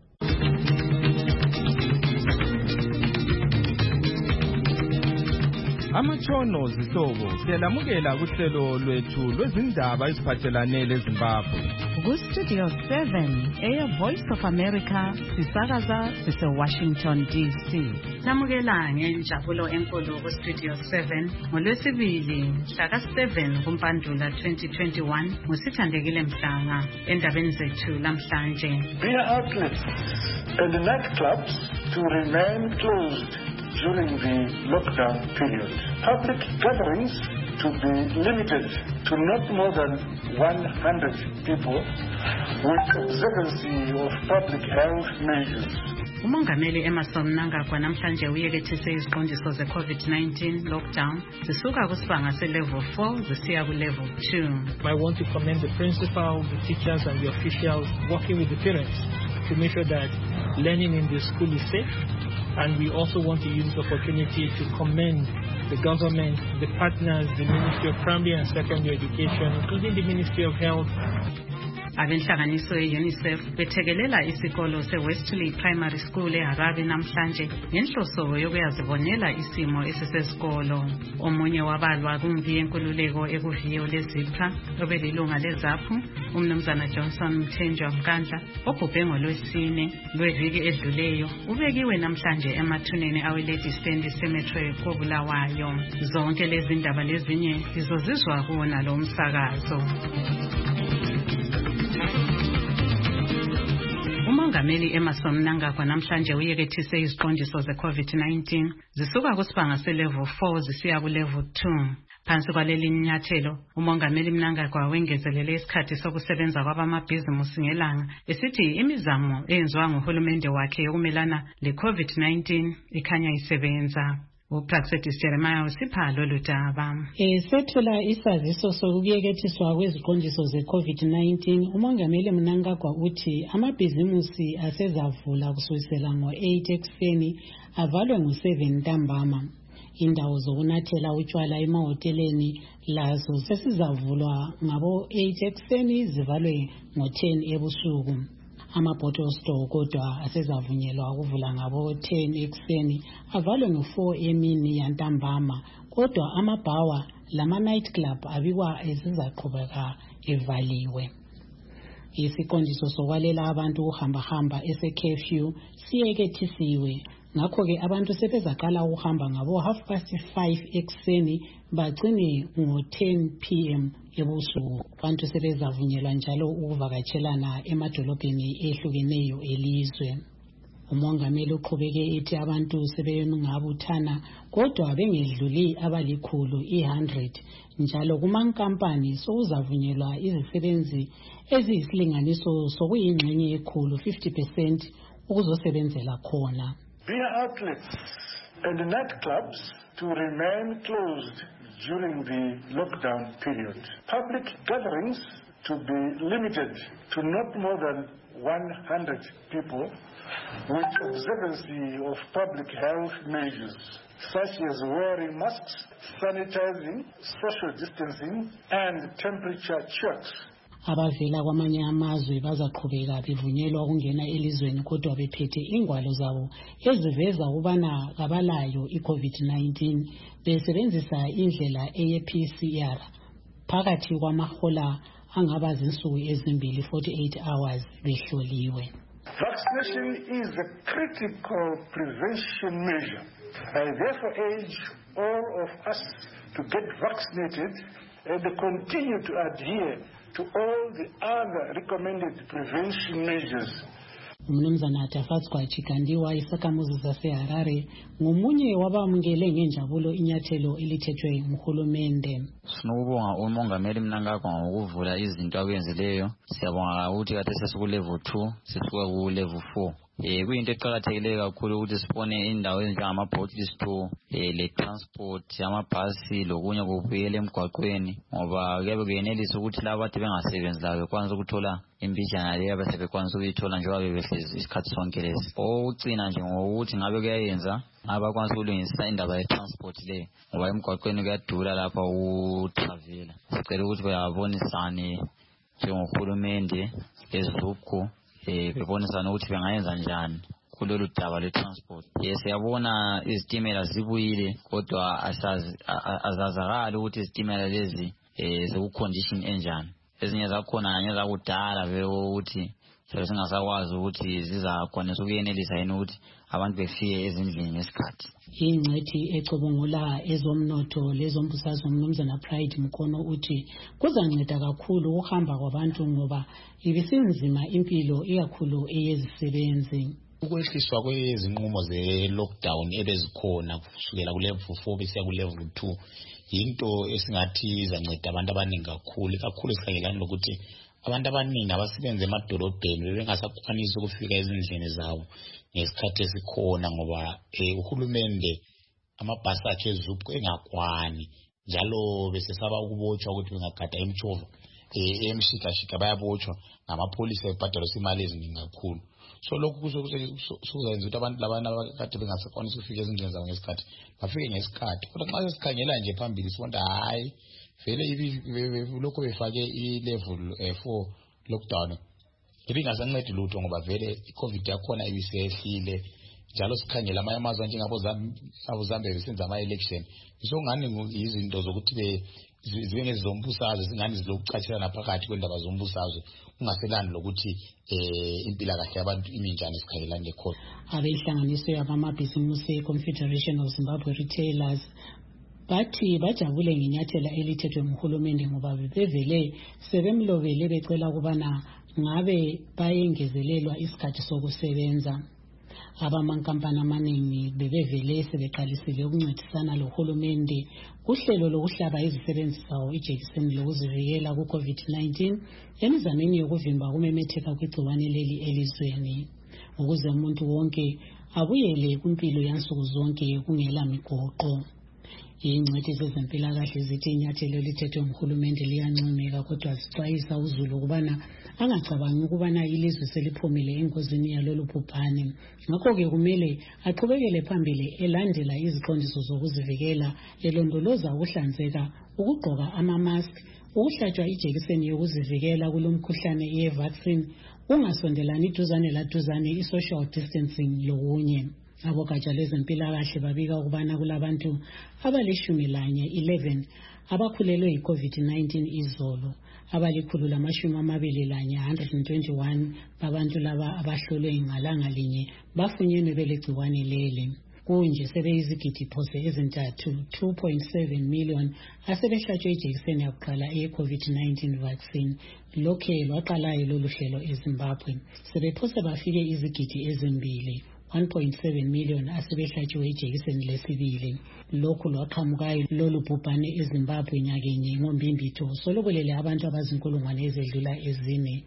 Amatshono zihlobo siyalamukela kuhlelo lwethu lwezindaba eziphathelane leZimbabwe. Ku-Studio 7 Air Voice of America sisakaza sise-Washington DC. Samukela ngenjabulo enkulu ku-Studio 7 ngoLwesibili mhla ka-7 kuMpandula 2021 ngusithandekile Mhlanga endabeni zethu lamhlanje. Beer outlets and nightclubs to remain closed during the lockdown period. Public gatherings to be limited to not more than 100 people with observance of public health measures. Umongameli Emmerson Mnangagwa namhlanje uyekethise iziqondiso ze-COVID-19 lockdown zisuka kusibanga se-level 4 zisiya ku-level 2. I want to commend the principal, the teachers and the officials working with the parents to make sure that learning in the school is safe. And we also want to use the opportunity to commend the government, the partners, the Ministry of Primary and Secondary Education, including the Ministry of Health. Abenhlanganiso ye-UNICEF bethekelela isikolo se-Westley Primary School eHarare namhlanje ngenhloso yokuyazibonela isimo esisesikolo. Omunye wabalwa kumvi yenkululeko ekuviyo lezipha obelilunga lezaphu umnumzana Johnson Mthenjwa Mkandla obhubhe ngoLwesine lweviki edluleyo ubekiwe namhlanje emathuneni awe-Lady Stand Cemetery koBulawayo. Zonke lezi ndaba lezinye zizozizwa kuwona lo msakazo. Umongameli Emmerson Mnangagwa namhlanje uyekethise iziqondiso ze-COVID-19 zisuka kusibanga se-level 4 zisiya ku-level 2. Phansi kwaleli nyathelo, umongameli Mnangagwa wengezelele isikhathi sokusebenza kwabamabhizimusi ngelanga esithi imizamo eyenziwa nguhulumende wakhe yokumelana le-COVID-19 ikhanya isebenza. Upraxetis Jeremiah usipha lolu daba. Sethula isaziso sokuyekethiswa kweziqondiso ze-COVID-19, umongameli Mnangagwa uthi amabhizimusi asezavula kusukela ngo-8 ekuseni avalwe ngo-7 ntambama. Indawo zokunathela utshwala emahoteleni lazo sesizavulwa ngabo-8 ekuseni zivalwe ngo-10 ebusuku. Ama-bottle store kodwa asezavunyelwa ukuvula ngabo-10 ekuseni avalwe ngo-4 emini yantambama, kodwa amabhawa lama-night club abikwa ezizaqhubeka evaliwe. Isiqondiso sokwalela abantu ukuhambahamba ese-curfew siyekethisiwe. Ngakho-ke abantu sebezaqala ukuhamba ngabo-5:30 ekuseni bagcine ngo-10 p.m. ebusuku. Abantu sebezavunyelwa njalo ukuvakatshelana emadolobheni ehlukeneyo elizwe. Umongameli uqhubeke ethi abantu sebengabuthana kodwa bengedluli abali100 njalo kumankampani sokuzavunyelwa izisebenzi eziyisilinganiso sokuyingxenye ekhulu 50% ukuzosebenzela khona. Beer outlets and nightclubs to remain closed during the lockdown period. Public gatherings to be limited to not more than 100 people with observance of public health measures such as wearing masks, sanitizing, social distancing and temperature checks. Abavela kwamanye amazwe bazaqhubeka bevunyelwa ukungena elizweni kodwa bephethe ingwalo zabo eziveza ukubana kabalayo i-COVID-19 besebenzisa indlela eye-PCR phakathi kwamahola angaba zinsuku ezimbili 48 hours behloliwe. Vaccination is a critical prevention measure. I therefore urge all of us to get vaccinated and continue to adhere to all the other recommended prevention measures. Umnumzana Tafatswa Chikandiwa isakhamuzi zaseHarare ngomunye wabamukele ngenjabulo inyathelo elithethwe nguhulumende. Sinokubonga umongameli Mnangagwa ngokuvula izinto abenzileyo. Siyabonga ukuthi kade sesiku level 2 sisuka ku level 4. Kuyinto eqhakathekile kakhulu ukuthi sibone indawo ezinjengama-bottle store, le transport, amabhasi lokunye kubuyela emgwaqweni ngoba kuyabe kuyenelisa ukuthi laba bathi bengasebenzi labo bekwanisa ukuthola imbijana leyo abasebekwanisa ukuyithola njengoba bebehlezi isikhathi sonke lesi. Okucina nje ngokuthi ngabe kuyayenza abakwanisa ukulungisa indaba ye-transport le ngoba emgwaqweni kuyadura lapha ukutravela. Sicela ukuthi bayabonisane njengohulumende leZUBCO bebonisana ukuthi bengayenza njani kulolu daba le-transport. Siyabona izitimela zibuyile kodwa azazakali ukuthi izitimela lezi ziku-condition enjani. Ezinye zakhona kanye zakudala vele ukuthi singasakwazi ukuthi zizakwanisa ukuyenelisa yini ukuthi abantu befike ezindlini ngesikhathi. Ingcethi ecubungula ezomnotho lezombusazwe uMnumzana Pride Mkhono uthi kuzanceda kakhulu ukuhamba kwabantu ngoba ibisinzima impilo ikakhulu eyezisebenzi. Ukwehliswa kwezinqumo ze-lockdown ebezikhona kusukela ku-level 4 besiya ku-level 2 yinto esingathi izanceda abantu abaningi kakhulu esikhangelani lokuthi abantu abaningi abasebenza emadolobheni bebengasakwanisi ukufika ezindlini zabo ngesikhathi esikhona ngoba uhulumende amabhasi akhe eZUBCO engakwani njalo besesaba ukubotshwa ukuthi bengagada emtshova emshikashika bayabotshwa ngamapholisa ebhadalisa imali eziningi kakhulu. So lokhu kuzoyenza ukuthi abantu labana abakade bengasakwanisi ukufika ezindlini zabo ngesikhathi bafike ngesikhathi. Kodwa nxa sesikhangela nje phambili sibona hayi vele lokho befake i-level 4 lockdown ibingasancedi lutho ngoba vele i-COVID yakhona ibisehlile njalo sikhangela amanye amazwe njengabo-Zambia besenza ama-election isongani izinto zokuthi zibe ngezizombusazwe zingani zilokucathelana phakathi kwendaba zombusazwe kungaselani lokuthi impilakahle yabantu imi njani esikhangelani lekhona. Abehlanganiso yabamabhizimusi e-Confederation of Zimbabwe Retailers bathi bajabule ngenyathela elithethwe nguhulumende ngoba bebevele sebemlobele becela ukubana ngabe bayengezelelwa isikhathi sokusebenza. Abamankampani amaningi bebevele sebeqalisile ukuncedisana lohulumende kuhlelo lokuhlaba izisebenzi zawo ijekiseni lokuzivikela ku-COVID-19 emizameni yokuvimba ukumemetheka kwegciwane leli elizweni ukuze umuntu wonke abuyele kumpilo yansuku zonke kungela migoqo. Ingcwethi zezempilakahle zithi inyathelo elithethwe nguhulumende liyancomeka kodwa zixwayisa uzulu ukubana angacabangi ukubana ilizwe seliphumile engozini yalolu bhubhane. Ngakho-ke kumele aqhubekele phambili elandela iziqondiso zokuzivikela, elondoloza ukuhlanzeka, ukugqoka ama-mask, ukuhlatshwa ijekiseni yokuzivikela kulo mkhuhlane ye-vaccine, ungasondelani duzane laduzane, i-social distancing lokunye. Abogatsha lwezempilakahle babika ukubana kulabantu abali11 abakhulelwe yi-COVID-19 izolo, abali121 babantu laba abahlolwe ngalanga linye bafunyenwe belegciwane leli. Kunje sebeyizigidi phose ezintathu 2.7 million asebehlatshwe ijekiseni yakuqala ye-COVID-19 vaccine. Lokhe lwaqalayo lolu hlelo eZimbabwe sebephose bafike izigidi ezimbili 1.7 million asebehlatshiwe ijekiseni lesibili. Lokhu lwaqhamukayo lolu bhubhane eZimbabwe nyakenye ngoMbimbitho solobolele abantu abazinkulungwane ezedlula ezine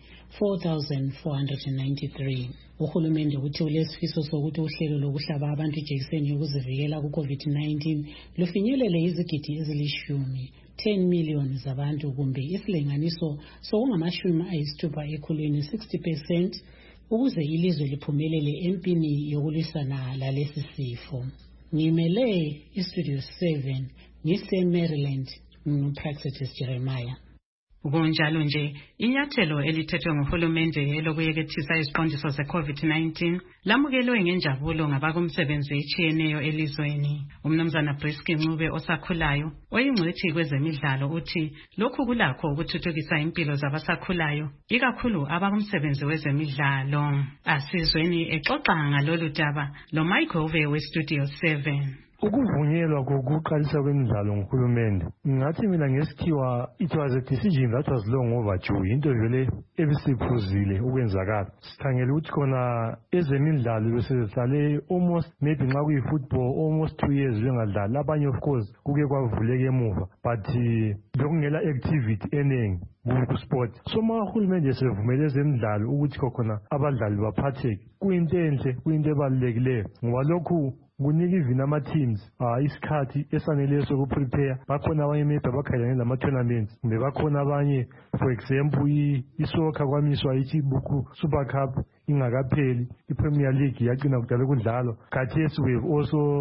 4,493. Uhulumende uthi ulesifiso sokuthi uhlelo lokuhlaba abantu ijekiseni yokuzivikela ku-COVID-19 lufinyelele izigidi ezili10 million zabantu kumbe isilinganiso sokungamashumi 60% ukuze ilizwe liphumelele empini yokulwisana lalesi sifo. Ngimele iStudio 7 ngise-Maryland nguPraxetis Jeremiah. Kunjalo nje inyathelo elithethwe nguhulumende lokuyekethisa iziqondiso ze-COVID-19 lamukelwe ngenjabulo ngabakumsebenzi etshiyeneyo elizweni. Umnumzana Briski Ncube osakhulayo oyingcwethi kwezemidlalo uthi lokhu kulakho ukuthuthukisa impilo zabasakhulayo ikakhulu abakumsebenzi wezemidlalo. Asizweni exoxa ngalolu daba loMichael weStudio 7. Ukuvunyelwa kokuqalisa kwemidlalo nguhulumende ngathi mina ngesikhiwa it was a decision that was long overdue, into vele ebisiphuzile ukwenzakala. Sikhangele ukuthi khona ezemidlalo besehlale almost maybe nxa kuyi-football almost 2 years bengadlali, abanye of course kuke kwavuleka emuva but bekungela activity eningi kusport. So ma uhulumende sevumele ezemidlalo ukuthi khona abadlali baphatheke kuyinto enhle, kuyinto ebalulekileyo ngoba lokhu kunika even ama-teams isikhathi esaneleyo sokuprepare. Bakhona abanye maybe abakhalane lama-tournaments kumbe bakhona abanye for example isoccer kwamiswa ichibuku Super Cup ingakapheli, iPremier League yagcina kudala kudlalwa. Khathesi we have also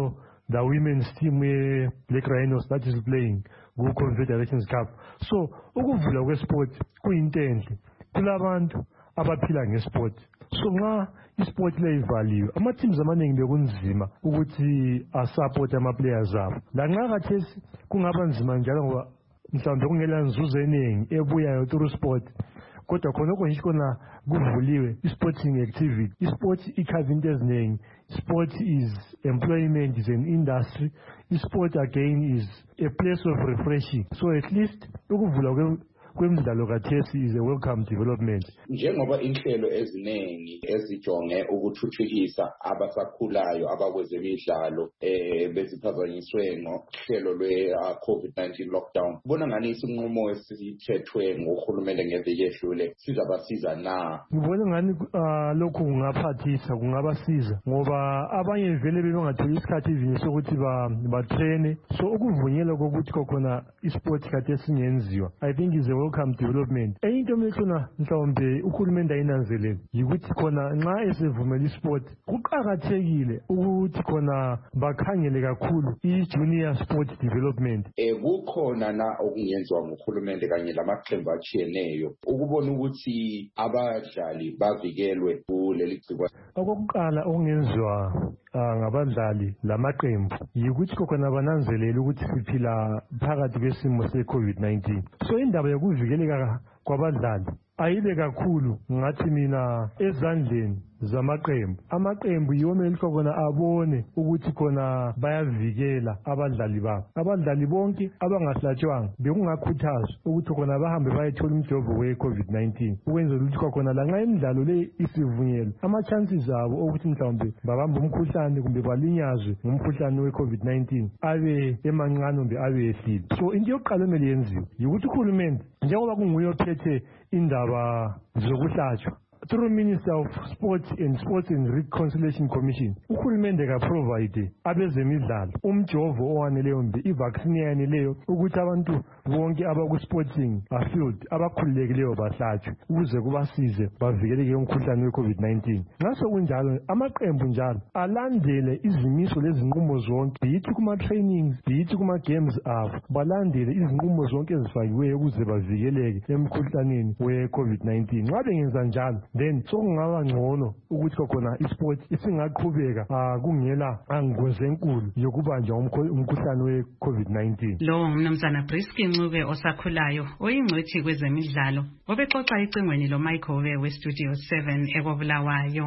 the women's team Black Rhinos that is playing ku-Confederations Cup. So ukuvula kwesport kuyinto enhle kulabantu abaphila ngesport. So nxa isport le ivaliwe ama-teams amaningi bekunzima ukuthi asupport ama-players abo. Lanxa khathesi kungaba nzima njalo ngoba mhlawumbe kungela nzuzo eningi ebuyayo through sport, kodwa khonokho ngisho khona kuvuliwe i-sporting activity. I-sport ikhava into eziningi. Sport is employment, is an industry. I-sport again is a place of refreshing. So at least ukuvula kwemidlalo kathesi is a welcome development. Njengoba inhlelo eziningi ezijonge ukuthuthukisa abasakhulayo abakwezemidlalo beziphazanyiswe ngohlelo lwe-COVID-19 lockdown, kubona ngani isinqumo esithethwe ngohulumende ngeviki edlule sizabasiza na? Ngibona ngani lokhu kungaphathisa, kungabasiza ngoba abanye vele bebengatholi isikhathi even sokuthi batraine. So ukuvunyelwa kokuthi kokhona isport kathesi singenziwa, I think is a welcome development. Into mhlawumbe mhlawumbe uhulumende ayinanzelele yikuthi khona nxa esevumela isport kuqakathekile ukuthi khona bakhangele kakhulu i-junior sport development. Kukhona na okungenziwa nguhulumende kanye lamaqembu atshiyeneyo ukubona ukuthi abadlali bavikelwe kuleli gciwane? Okokuqala okungenziwa ngabadlali lamaqembu yikuthi khona bananzelele ukuthi siphila phakathi kwesimo se-COVID-19. So indaba yokuvikeleka kwabadlali ayibe kakhulu ngathi mina ezandleni zamaqembu. Amaqembu yiwona khona abone ukuthi khona bayavikela abadlali babo. Abadlali bonke abangahlatshwanga bekungakhuthazwa ukuthi khona bahambe bayethola umjovo we-COVID-19 ukwenzela ukuthi khona la nxa imidlalo le isivunyelwe ama-chances abo ukuthi mhlawumbe babambe umkhuhlane kumbe balinyazwe ngumkhuhlane we-COVID-19 abe emancane kumbe abe ehlile. So into yokuqala emele yenziwe yikuthi uhulumende njengoba kunguye ophethe indaba zokuhlatshwa through Minister of Sports and Reconciliation Commission, uhulumende ka-provide abezemidlalo umjovo owaneleyo mbe i-vaccine eyaneleyo ukuthi abantu bonke abaku-sporting field abakhululekileyo bahlatshwe ukuze kubasize bavikeleke umkhuhlane we-COVID-19. Ngaso kunjalo amaqembu njalo alandele izimiso lezinqumo zonke, yithi kuma-trainings, yithi kuma-games abo, balandele izinqumo zonke ezifakiweyo ukuze bavikeleke emkhuhlaneni we-COVID-19. Nxa bengenza njalo then sokungaba ngcono ukuthi khona isport isingaqhubeka kungela angozi enkulu yokubanjwa umkhuhlane we-COVID-19. Lo ngumnumzana Brisky Ncube osakhulayo oyingcwethi kwezemidlalo obexoxa icingweni lo Michael we-Studio 7 ekobulawayo.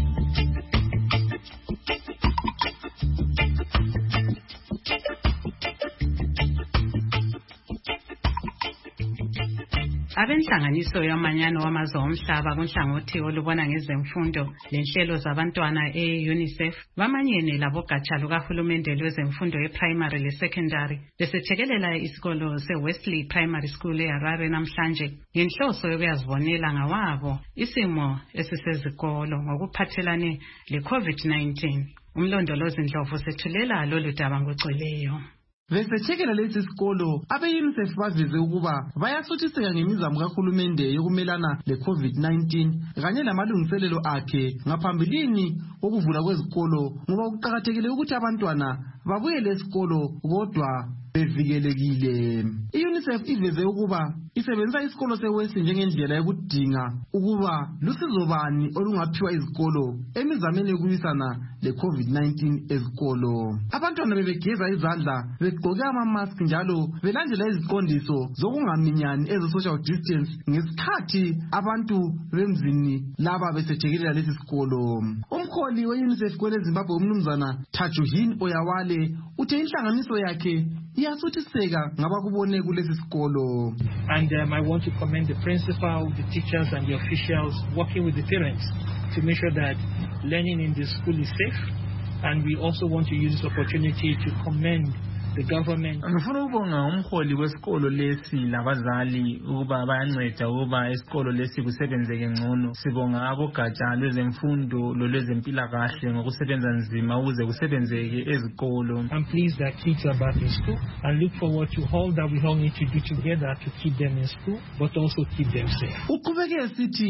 Abenhlanganiso yamanyano wamazwe omhlaba kunhlangothi olubona ngezemfundo lenhlelo zabantwana e-UNICEF bamanyene labogatsha lukahulumende lwezemfundo ye-primary le-secondary besethekelela isikolo se-Wesley Primary School eHarare namhlanje ngenhloso yokuyazibonela ngawabo isimo esisezikolo ngokuphathelane le-COVID-19. Umlondolozi Ndlovu sethulela lolu daba ngoceleyo. Besethekela lesi sikolo abe-UNICEF baveze ukuba bayasuthiseka ngemizamo kahulumende yokumelana le-COVID-19 kanye lamalungiselelo akhe ngaphambilini okuvula kwezikolo ngoba kuqakathekile ukuthi abantwana babuyele esikolo kodwa bevikelekile. I-UNICEF iveze ukuba isebenzisa isikolo se-Wesley njengendlela yokudinga ukuba lusizo bani olungaphiwa izikolo emizameni yokulwisana le-COVID-19 ezikolo. Abantwana bebegeza izandla, begqoke ama-mask njalo belandela iziqondiso zokungaminyani eze-social distance ngesikhathi abantu bemzini laba besethekelela lesi sikolo. Umholi we-UNICEF kwele-Zimbabwe umnumzana Tajuhin Oyawale uthe inhlanganiso yakhe iyasuthiseka ngabakubone kulesi sikolo. And I want to commend the principal, the teachers and the officials working with the parents to make sure that learning in the school is safe. And we also want to use this opportunity to commend the government. Ngifuna ukubonga umholi wesikolo lesi labazali ukuba bayanceda ukuba isikolo lesi kusebenzeke ngcono. Sibonga abogatsha lwezemfundo lolwezempilakahle ngokusebenza nzima ukuze kusebenzeke ezikolo. I'm pleased that kids are back in school and look forward to all that we all need to do together to keep them in school but also keep them safe. Uqhubeke sithi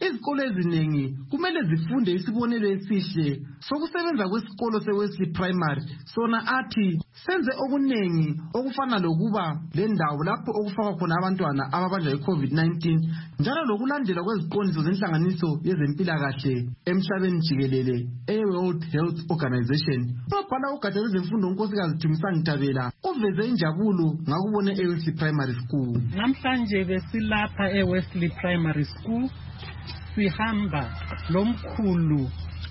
izikolo eziningi kumele zifunde isibonelo esihle sokusebenza kwesikolo seWesley Primary. Sona athi senze okuningi okufana lokuba le ndawo lapho okufakwa khona abantwana ababanjwa yi-COVID-19 njalo lokulandela kweziqondiso zenhlanganiso yezempilakahle emhlabeni jikelele e-World Health Organization. Ubhala ugatsha lwezemfundo uNkosikazi Thumisani Tabela uveze injabulo ngakubone eWesley Primary School. Namhlanje besilapha eWesley Primary School sihamba lomkhulu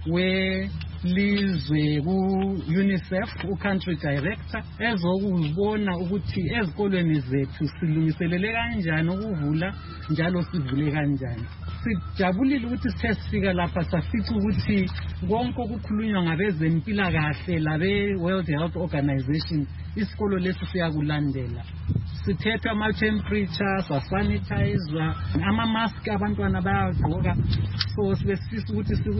welizwe ku-UNICEF u-Country Director ezokubona ukuthi ezikolweni zethu silungiselele kanjani ukuvula njalo sivule kanjani. Sijabulile ukuthi sithe sifika lapha safica ukuthi konke okukhulunywa ngabezempilakahle labe-World Health Organization isikolo lesi siyakulandela. Sithethe ama-temperature, sasanitizwa, ama-mask abantwana bayagqoka. So sibesifisa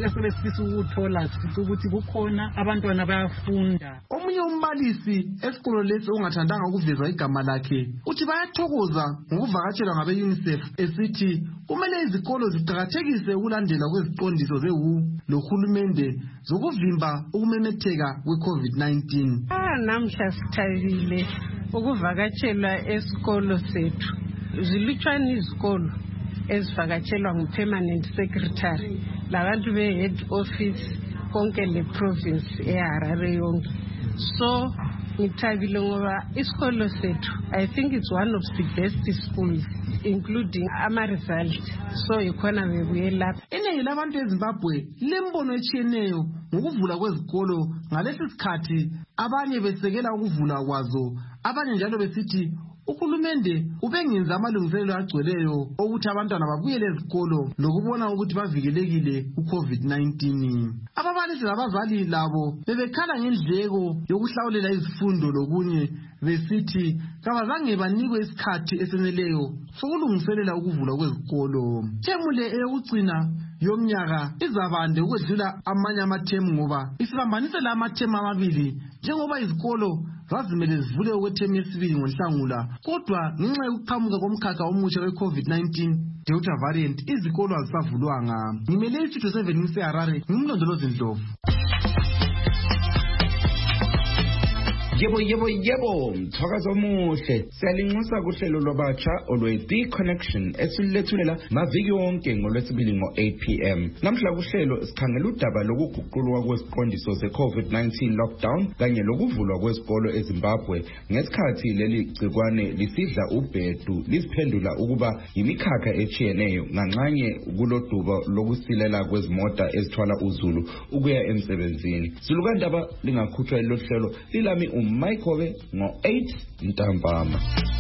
ukuthola ukuthi kukhona abantwana bayafunda. Omunye umbalisi esikolo lesi ongathandanga ukuvezwa igama lakhe uthi bayathokoza ngokuvakatshelwa ngabe-UNICEF esithi kumele izikolo ziqakathekise ukulandela kweziqondiso ze-WHO lohulumende zokuvimba ukumemetheka kwe-COVID-19. Namhla sithabile ukuvakatshelwa esikolo sethu. Zilutshwane izikolo ezivakatshelwa ngu-Permanent Secretary labantu be-Head Office konke le-province eHarare yonke. So ngithabile ngoba isikolo sethu I think it's one of the best schools including ama-results. So ikhona bebuye lapha. Iningi labantu eZimbabwe lembono etshiyeneyo ngokuvula kwezikolo ngalesi sikhathi, abanye besekela ukuvula kwazo, abanye njalo besithi uhulumende ubengenza amalungiselelo agcweleyo ukuthi abantwana babuyele ezikolo lokubona ukuthi bavikelekile ku-COVID-19. Ababalisi labazali labo bebekhala ngendleko yokuhlawulela izifundo lokunye besithi kabazange banikwe isikhathi eseneleyo sokulungiselela ukuvula kwezikolo. Themule eyokugcina yomnyaka izabande ukwedlula amanye amathemu ngoba isibambanisela amathemu amabili njengoba izikolo zazimele zivule okwethemu yesibili ngoNhlangula, kodwa ngenxa yokuqhamuka komkhakha omusha we-COVID-19 Delta variant izikolo azisavulwanga. Ngimele iStudio 7 ngiseHarare, ngimlondolozi Ndlovu. Yebo, mthakazo omuhle. Siyalinxusa kuhlelo lwabatsha olwe-The Connection esilethulela maviki wonke ngolwesibili ngo-8 p.m. Namhla kuhlelo sikhangela udaba lokuguqulwa kweziqondiso ze-COVID-19 lockdown kanye lokuvulwa kwezikolo eZimbabwe ngesikhathi leli gcikwane lisidla ubhedu lisiphendula ukuba yimikhakha etshiyeneyo nganxanye kuloduba lokusilela kwezimota ezithwala uzulu ukuya emsebenzini. Silukandaba lingakhutshwa lelo hlelo lilami Mike ngo-8 ntambama.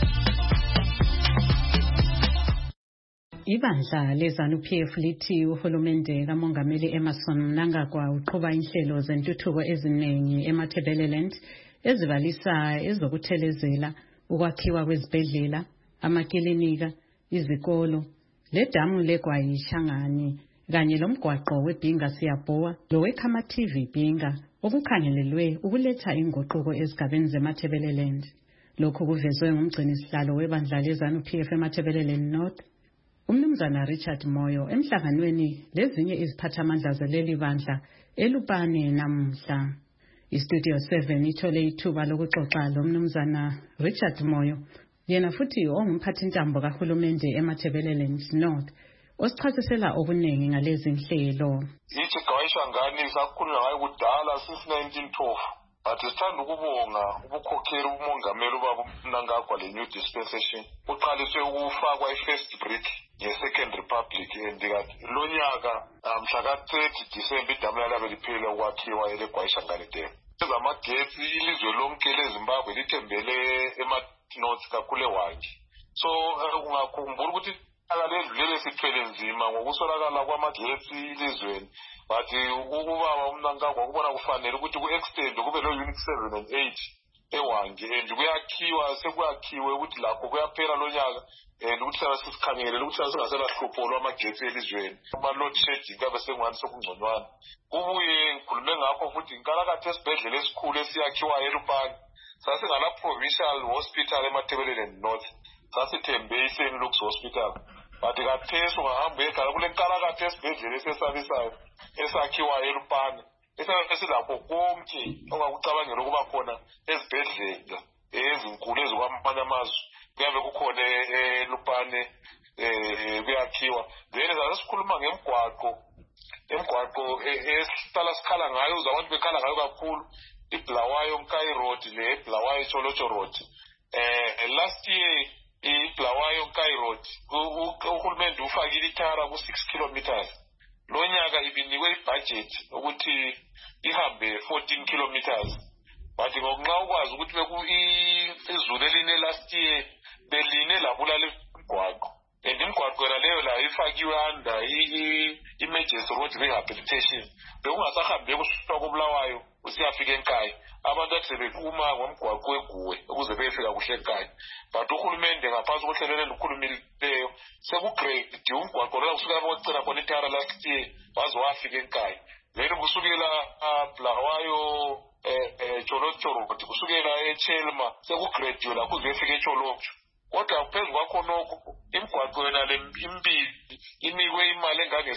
Ibandla leZANU-PF lithi uhulumende kamongameli Emmerson Mnangagwa uqhuba inhlelo zentuthuko eziningi eMatabeleland ezibalisa ezokuthelezela, ukwakhiwa kwezibhedlela, amakilinika, izikolo, ledamu leGwayi Shangani kanye lomgwaqo weBhinga Siyabhowa loweKhama TV Bhinga okukhangelelwe ukuletha inguquko ezigabeni zeMatabeleland. Lokhu kuvezwe ngumgcinisihlalo webandla leZANU-PF eMatabeleland North, uMnumzana Richard Moyo, emhlanganweni lezinye iziphathamandla zaleli bandla eLupane namuhla. IStudio 7 ithole ithuba lokuxoxa loMnumzana Richard Moyo, yena futhi ongumphathintambo kahulumende eMatabeleland North, osichasisela okuningi ngalezi nhlelo. Ithi Gwayi Shangani sakhulunywa ngayo kudala since 1912. But sithanda ukubonga ubukhokheli umongameli ubaba Mnangagwa le new dispensation. Uqaliswe ukufakwa i-first brick nge-Second Republic endikathi lo nyaka mhla ka-30 December idamu lalabe liphele ukwakhiwa eGwayi Shangani Dam. Ezamagetsi ilizwe lonke leZimbabwe lithembele ema-north kakhulu eWangi. So ungakhumbula ukuthi akalendlulele sithwele nzima ngokuswelakala kwamagetsi ilizweni. But ubaba uMnangagwa kubona kufanele ukuthi ku-extend kube lo-Unit 7 and 8 eWangi and kuyakhiwa sekuyakhiwe ukuthi lapho kuyaphela lo nyaka and ukuthi hlala sisikhangelele ukuthi singasela hlupho lwamagetsi elizweni. Ama-load shedding kabe sengani sokungconywana. Kubuye ngikhulume ngakho futhi inkalakatha esibhedlela esikhulu esiyakhiwayo eLupane sasingala provincial hospital eMatabeleland North, sasithembe iSt. Luke's Hospital. but kathesi ungahamba egala kule nkalakatha esibhedlela esesabisayo esakhiwayo eLupane esilapho konke ongakucabangela ukuba khona ezibhedlela ezinkulu ezikwamanye amazwe kuyabe kukhona eLupane kuyakhiwa. Then sasikhuluma ngemigwaqo esihlala sikhala ngayo abantu bekhala ngayo kakhulu iBulawayo Nkayi Road leBulawayo Cholocho Road. Last year iBulawayo Nkayi Road uhulumende ufakile itara ku 6 kilometers. Lo nyaka ibinikwe ibudget ukuthi ihambe 14 kilometers. But ngokunxa ukwazi ukuthi izulu eline last year beline labulala imigwaqo. And imigwaqo leyo la ifakiwe under emergency road rehabilitation. Bekungasahambe kusuka koBulawayo usiyafika eNkayi. Abantu athi bephuma ngomgwaqo weGuwe ukuze beyefika kuhle eNkayi. But uhulumende ngaphansi kohlelo olukhulumileyo sekugrade umgwaqo lo kusuka bocela khona itara last year waze wafika eNkayi. Then kusukela Bulawayo Cholocho Road kusukela eChelma sekugrade la kuze befike eCholocho. Kodwa phezulu kwakho nokho imigwaqo yona le impili inikwe imali engange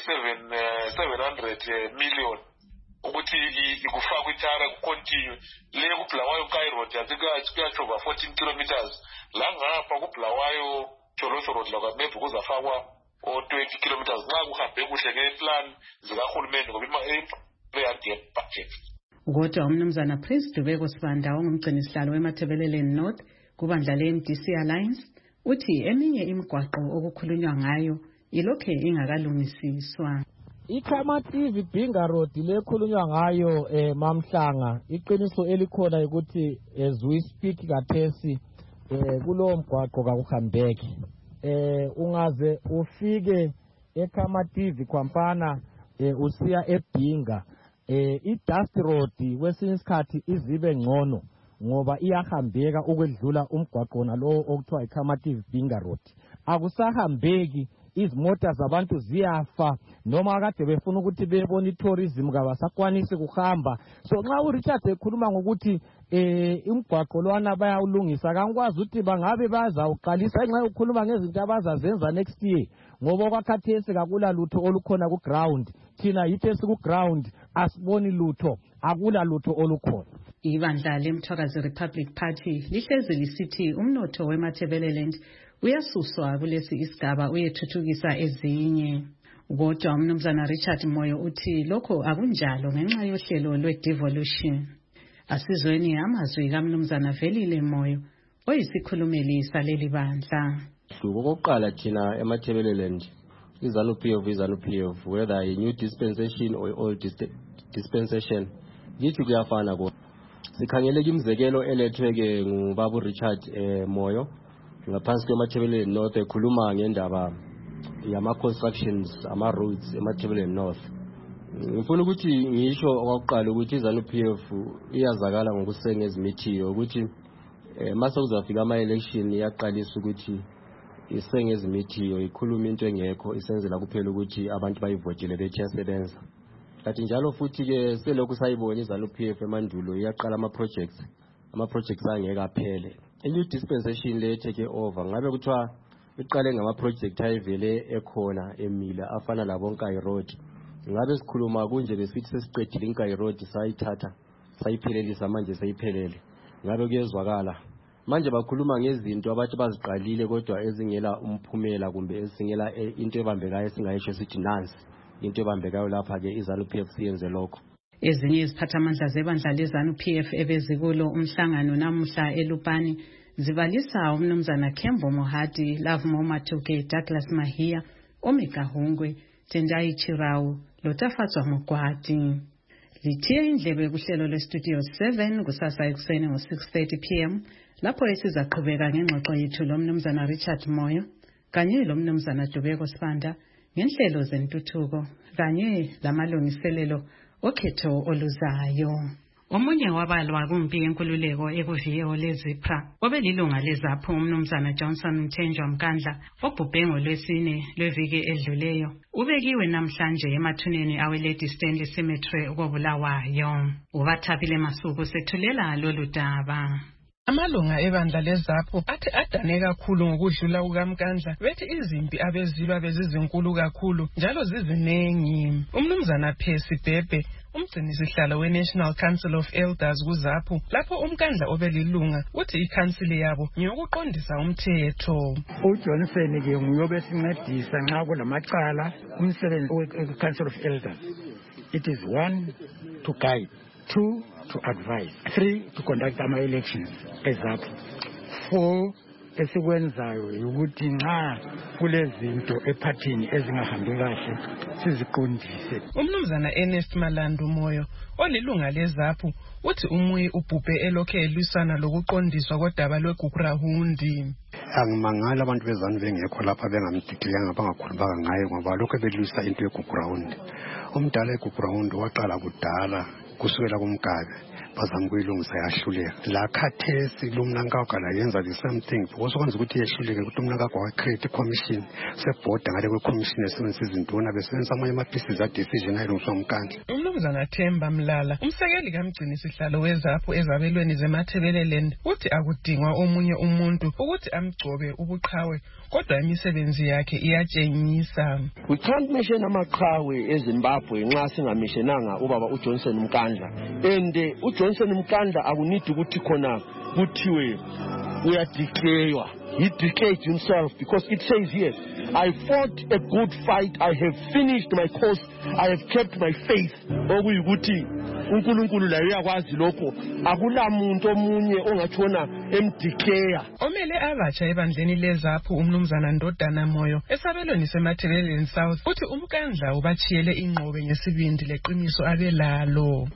700 million ukuthi ikufakwe itara kucontinue le kuBulawayo Nkayi Road yathi over 14 kilometers la ngapha kuBulawayo Cholocho Road la kwaMebu kuzafakwa 20 kilometers nxa kuhambe kuhle ngeplan zikahulumende ngoba ima budget. Kodwa umnumzana Prince Dubeko Sibanda ongumgcinisihlalo weMathebeleleni North kubandla le-MDC Alliance uthi eminye imigwaqo okukhulunywa ngayo ilokhe ingakalungisiswa. iKhamaTV Bhinga Road lekhulunywa ngayo Mamhlanga iqiniso elikhona ukuthi as we speak kathesi kulowo mgwaqo kakuhambeki. Ungaze ufike eKhamaTV Kwampana usiya eBhinga iDust Road kwesinye isikhathi izibe ngcono ngoba iyahambeka ukwedlula umgwaqo nalowo okuthiwa iKhamaTV Bhinga Road. Akusahambeki izimota zabantu ziyafa noma kade befuna ukuthi bebone tourism kabasakwanisi kuhamba. So nxa uRichard ekhuluma ngokuthi umgwaqo lwana bayawulungisa kangikwazi ukuthi bangabe bazawuqalisa nxa ukhuluma ngezinto abazazenza next year ngoba kwakhathesi kakula lutho olukhona ku ground. Thina yithi esiku ground asiboni lutho, akula lutho olukhona. Ibandla leMthwakazi Republic Party lihlezi lisithi umnotho weMathebeleland uyasuswa kulesi isigaba uyethuthukisa ezinye. Kodwa umnumzana Richard Moyo uthi lokho akunjalo ngenxa yohlelo lwe-devolution. Asizweni amazwi kamnumzana Velile Moyo oyisikhulumeli saleli bandla. Okokuqala thina eMathebeleland izanu-PF whether a new dispensation or old dispensation yithi kuyafana kodwa. Sikhangeleka imizekelo elethwe ngubaba Richard Moyo ngaphansi kweMathebeleni North ekhuluma ngendaba yama-constructions ama-roads eMathebeleni North. Ngifuna ukuthi ngisho okokuqala ukuthi izanu-PF iyazakala ngokusengezimithio ukuthi mase kuzafika ama-election iyaqalisa ukuthi isengezimithio ikhuluma into engekho isenzela kuphela ukuthi abantu bayivotele bethi yasebenza. Kanti njalo futhi-ke selokhu sayibona izanu-PF emandulo iyaqala ama-projects angeke aphele. I-new dispensation le take over ngabe kuthiwa iqale ngama-project ayivele ekhona emila afana labo Nkayi Road. Ngabe sikhuluma kunje besithi sesiqedile iNkayi Road sayithatha sayiphelelisa manje seyiphelele. Ngabe kuyezwakala manje bakhuluma ngezinto abathi baziqalile kodwa ezingela umphumela kumbe ezingela into ebambekayo singayisho sithi nansi into ebambekayo lapha-ke izanu-PF siyenze lokho. Ezinye iziphathamandla zebandla lezanu-PF ebezikulo umhlangano namuhla eLupane zibalisa umnumzana Kembo Mohadi, Lavumo Matuke, Douglas Mahia, Omega Hungwe, Tendai Chirau, Lotafatswa Mugwadi. Lithiye indlebe kuhlelo lweStudio 7 kusasa ekuseni ngo-6:30 p.m. lapho esizaqhubeka ngengxoxo yethu lomnumzana Richard Moyo kanye lomnumzana Dubeko Sibanda ngenhlelo zentuthuko kanye lamalungiselelo okhetho oluzayo. Omunye wabalwa kumpi yenkululeko ekuviyo lezipra obelilunga lezapho umnumzana Johnson Mthenjwa Mkandla obhubhe ngolwesine lweviki edluleyo ubekiwe namhlanje emathuneni awe-Lady Stanley Cemetery koBulawayo. Ubathapile Masuku sethulela lolu daba. Amalunga ebandla leZAPU athi adane kakhulu ngokudlula kukaMkandla bethi izimpi abezilwa bezizinkulu kakhulu njalo zizinengi. Umnumzana Percy Bhebhe umgcinisihlalo we-National Council of Elders kuZAPU lapho uMkandla obelilunga uthi ikhansili yabo ngiyokuqondisa umthetho. uJohnson ke nguyobe sincedisa nxa kulamacala umsebenzi we-Council of Elders. It is 1 to guide, 2 to advise, 3 to conduct ama-elections eZAPU, 4 esikwenzayo ukuthi nxa kulezinto ephathini ezingahambi kahle siziqondise. Umnumzana Ernest Malandu Moyo olilunga leZAPU uthi umuyi ubhubhe elokhe elwisana lokuqondiswa kodaba lweGugurawundi. Angimangala abantu bezanu bengekho lapha bengamdidiyanga bangakhulumanga ngaye ngoba lokho belwisa into yeGugurawundi. Umdala eGugurawundi waqala kudala kusukela kumgabe bazama ukuyilungisa yahluleka. La khathesi lumnankagala yenza the same thing because kwenza ukuthi yehluleke ukuthi umnankagala wa-create commission sebhoda ngale kwe-commission esebenzisa izinduna besebenzisa amanye ama-pieces a-decision ayilungiswa umkandla. Umnumzana Themba Mlala umsekeli kamgcinisihlalo weZAPU ezabelweni zeMathebeleland uthi akudingwa omunye umuntu ukuthi amgcobe ubuqhawe kodwa imisebenzi yakhe iyatshengisa. We can't mention amaqhawe eZimbabwe nxa singamishenanga ubaba uJohnson Mkandla and uJohnson Mkandla akunidi ukuthi khona kuthiwe uyadeclare. He declared himself because it says here, I fought a good fight, I have finished my course, I have kept my faith. Okuyikuthi uNkulunkulu la uyakwazi lokho akula muntu omunye ongatshona emdeclare. Omele abatsha ebandleni leZAPU umnumzana Ndodana Moyo esabelweni seMathebeleland South uthi uMkandla ubachiyele ingqobe ngesibindi leqiniso abelalo.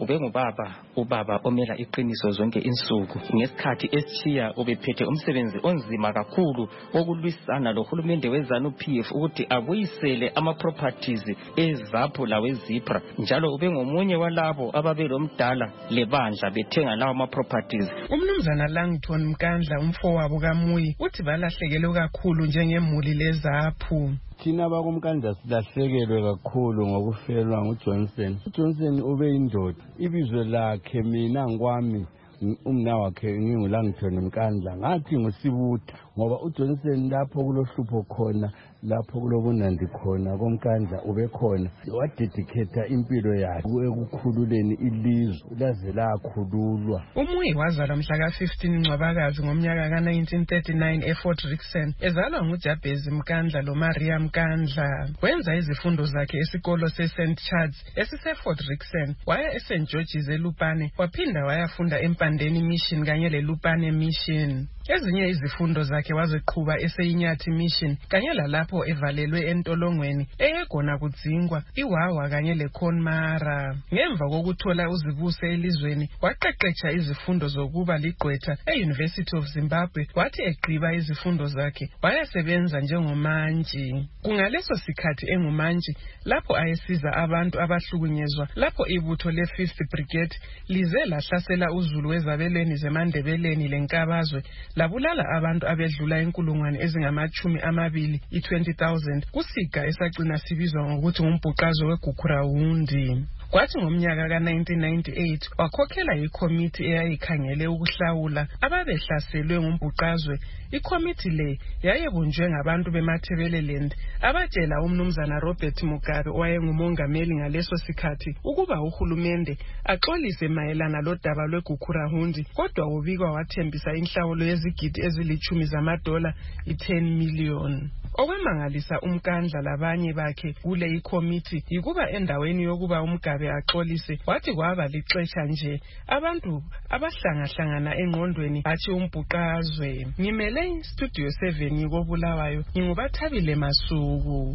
Ubaba omela iqiniso zonke insuku ngesikhathi esitshiya ubephethe umsebenzi onzima kakhulu okulwisana lohulumende weZANU PF ukuthi abuyisele ama-properties eZAPU laweZIPRA njalo ube ngomunye walabo ababelomdala lebandla bethenga lawo ama-properties. Umnumzana Langton Mkandla umfowabo kaMuyi uthi balahlekelwe kakhulu njengemuli leZAPU. Thina bakumkandla silahlekelwe kakhulu ngokufelwa nguJohnson. uJohnson ube indoda ibizwe lakhe mina ngokwami umna wakhe ngingulangithona Mkandla ngathi ngusibutha ngoba uJohnson lapho kulohlupho khona lapho kulobunandi khona komkandla ube khona wadedicate impilo yakhe ekukhululeni ilizwe laze lakhululwa. Umuyi wazalwa mhla ka-15 Ncwabakazi ngomnyaka ka-1939 eFort Rixson ezalwa nguJabez Mkandla loMaria Mkandla. Wenza izifundo zakhe esikolo seSt Charles esiseFort Rixson waya eSt George's eLupane waphinda wayafunda eMpandeni Mission kanye leLupane Mission. Ezinye izifundo zakhe waziqhuba eseyiNyathi Mission kanye lalapho evalelwe entolongweni eyegona kudzingwa iwawa kanye leKhonmara. Ngemva kokuthola uzibuse elizweni waqeqetsha izifundo zokuba ligqwetha eUniversity of Zimbabwe wathi egqiba izifundo zakhe wayasebenza njengomanji. Kungaleso sikhathi engumanji lapho ayesiza abantu abahlukunyezwa lapho ibutho le-5th Brigade lize lahlasela uZulu wezabelweni zeMandebeleni leNkabazwe labulala abantu abedlula inkulungwane ezingama-20 i-20,000 kusiga esagcina sibizwa ngokuthi ngumbhuqazo weGugurawundi. Kwathi ngomnyaka ka-1998 wakhokhela ikhomithi eyayikhangele ukuhlawula ababehlaselwe ngumbhuqazwe. Ikhomithi le yayebunjwe ngabantu beMathebeleland abatshela umnumzana Robert Mugabe owayengumongameli ngaleso sikhathi ukuba uhulumende axolise mayelana lodaba lweGugurawundi kodwa ubikwa wathembisa inhlawulo yezigidi ezili-10 zamadola i-10 million. Okwemangalisa uMkandla labanye bakhe kule ikhomithi yikuba endaweni yokuba uMgabe axolise wathi kwaba lixesha nje abantu abahlangahlangana engqondweni bathi umbhuqazwe. Ngimele Studio 7 koBulawayo ngingubathabile Masuku.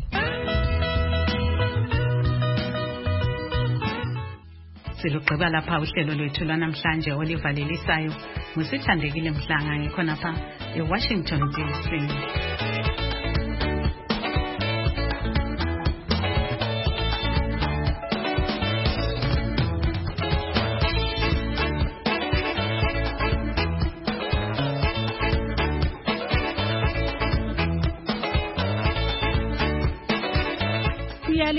Silugqiba lapha uhlelo lwethu lwanamhlanje olivalelisayo ngusithandekile Mhlanga ngikhonapha eWashington DC.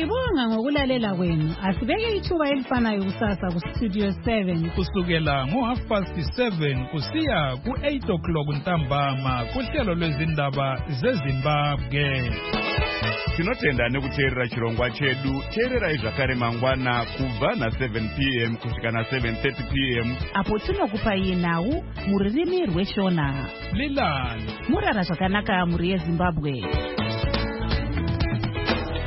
Sibonga ngokulalela kwenu. Asibeke ithuba elifanayo kusasa ku Studio 7 kusukela ngo7:30 kusiya ku8 ntambama kuhlelo lwezindaba zeZimbabwe. Tinotenda nekuteerera chirongwa chedu. Teererai zvakare mangwana kubva na7 p.m. kusvika na7:30 p.m. apo tinokupai nhau mururimi rweshona. Lilani murara zvakanaka muri yeZimbabwe.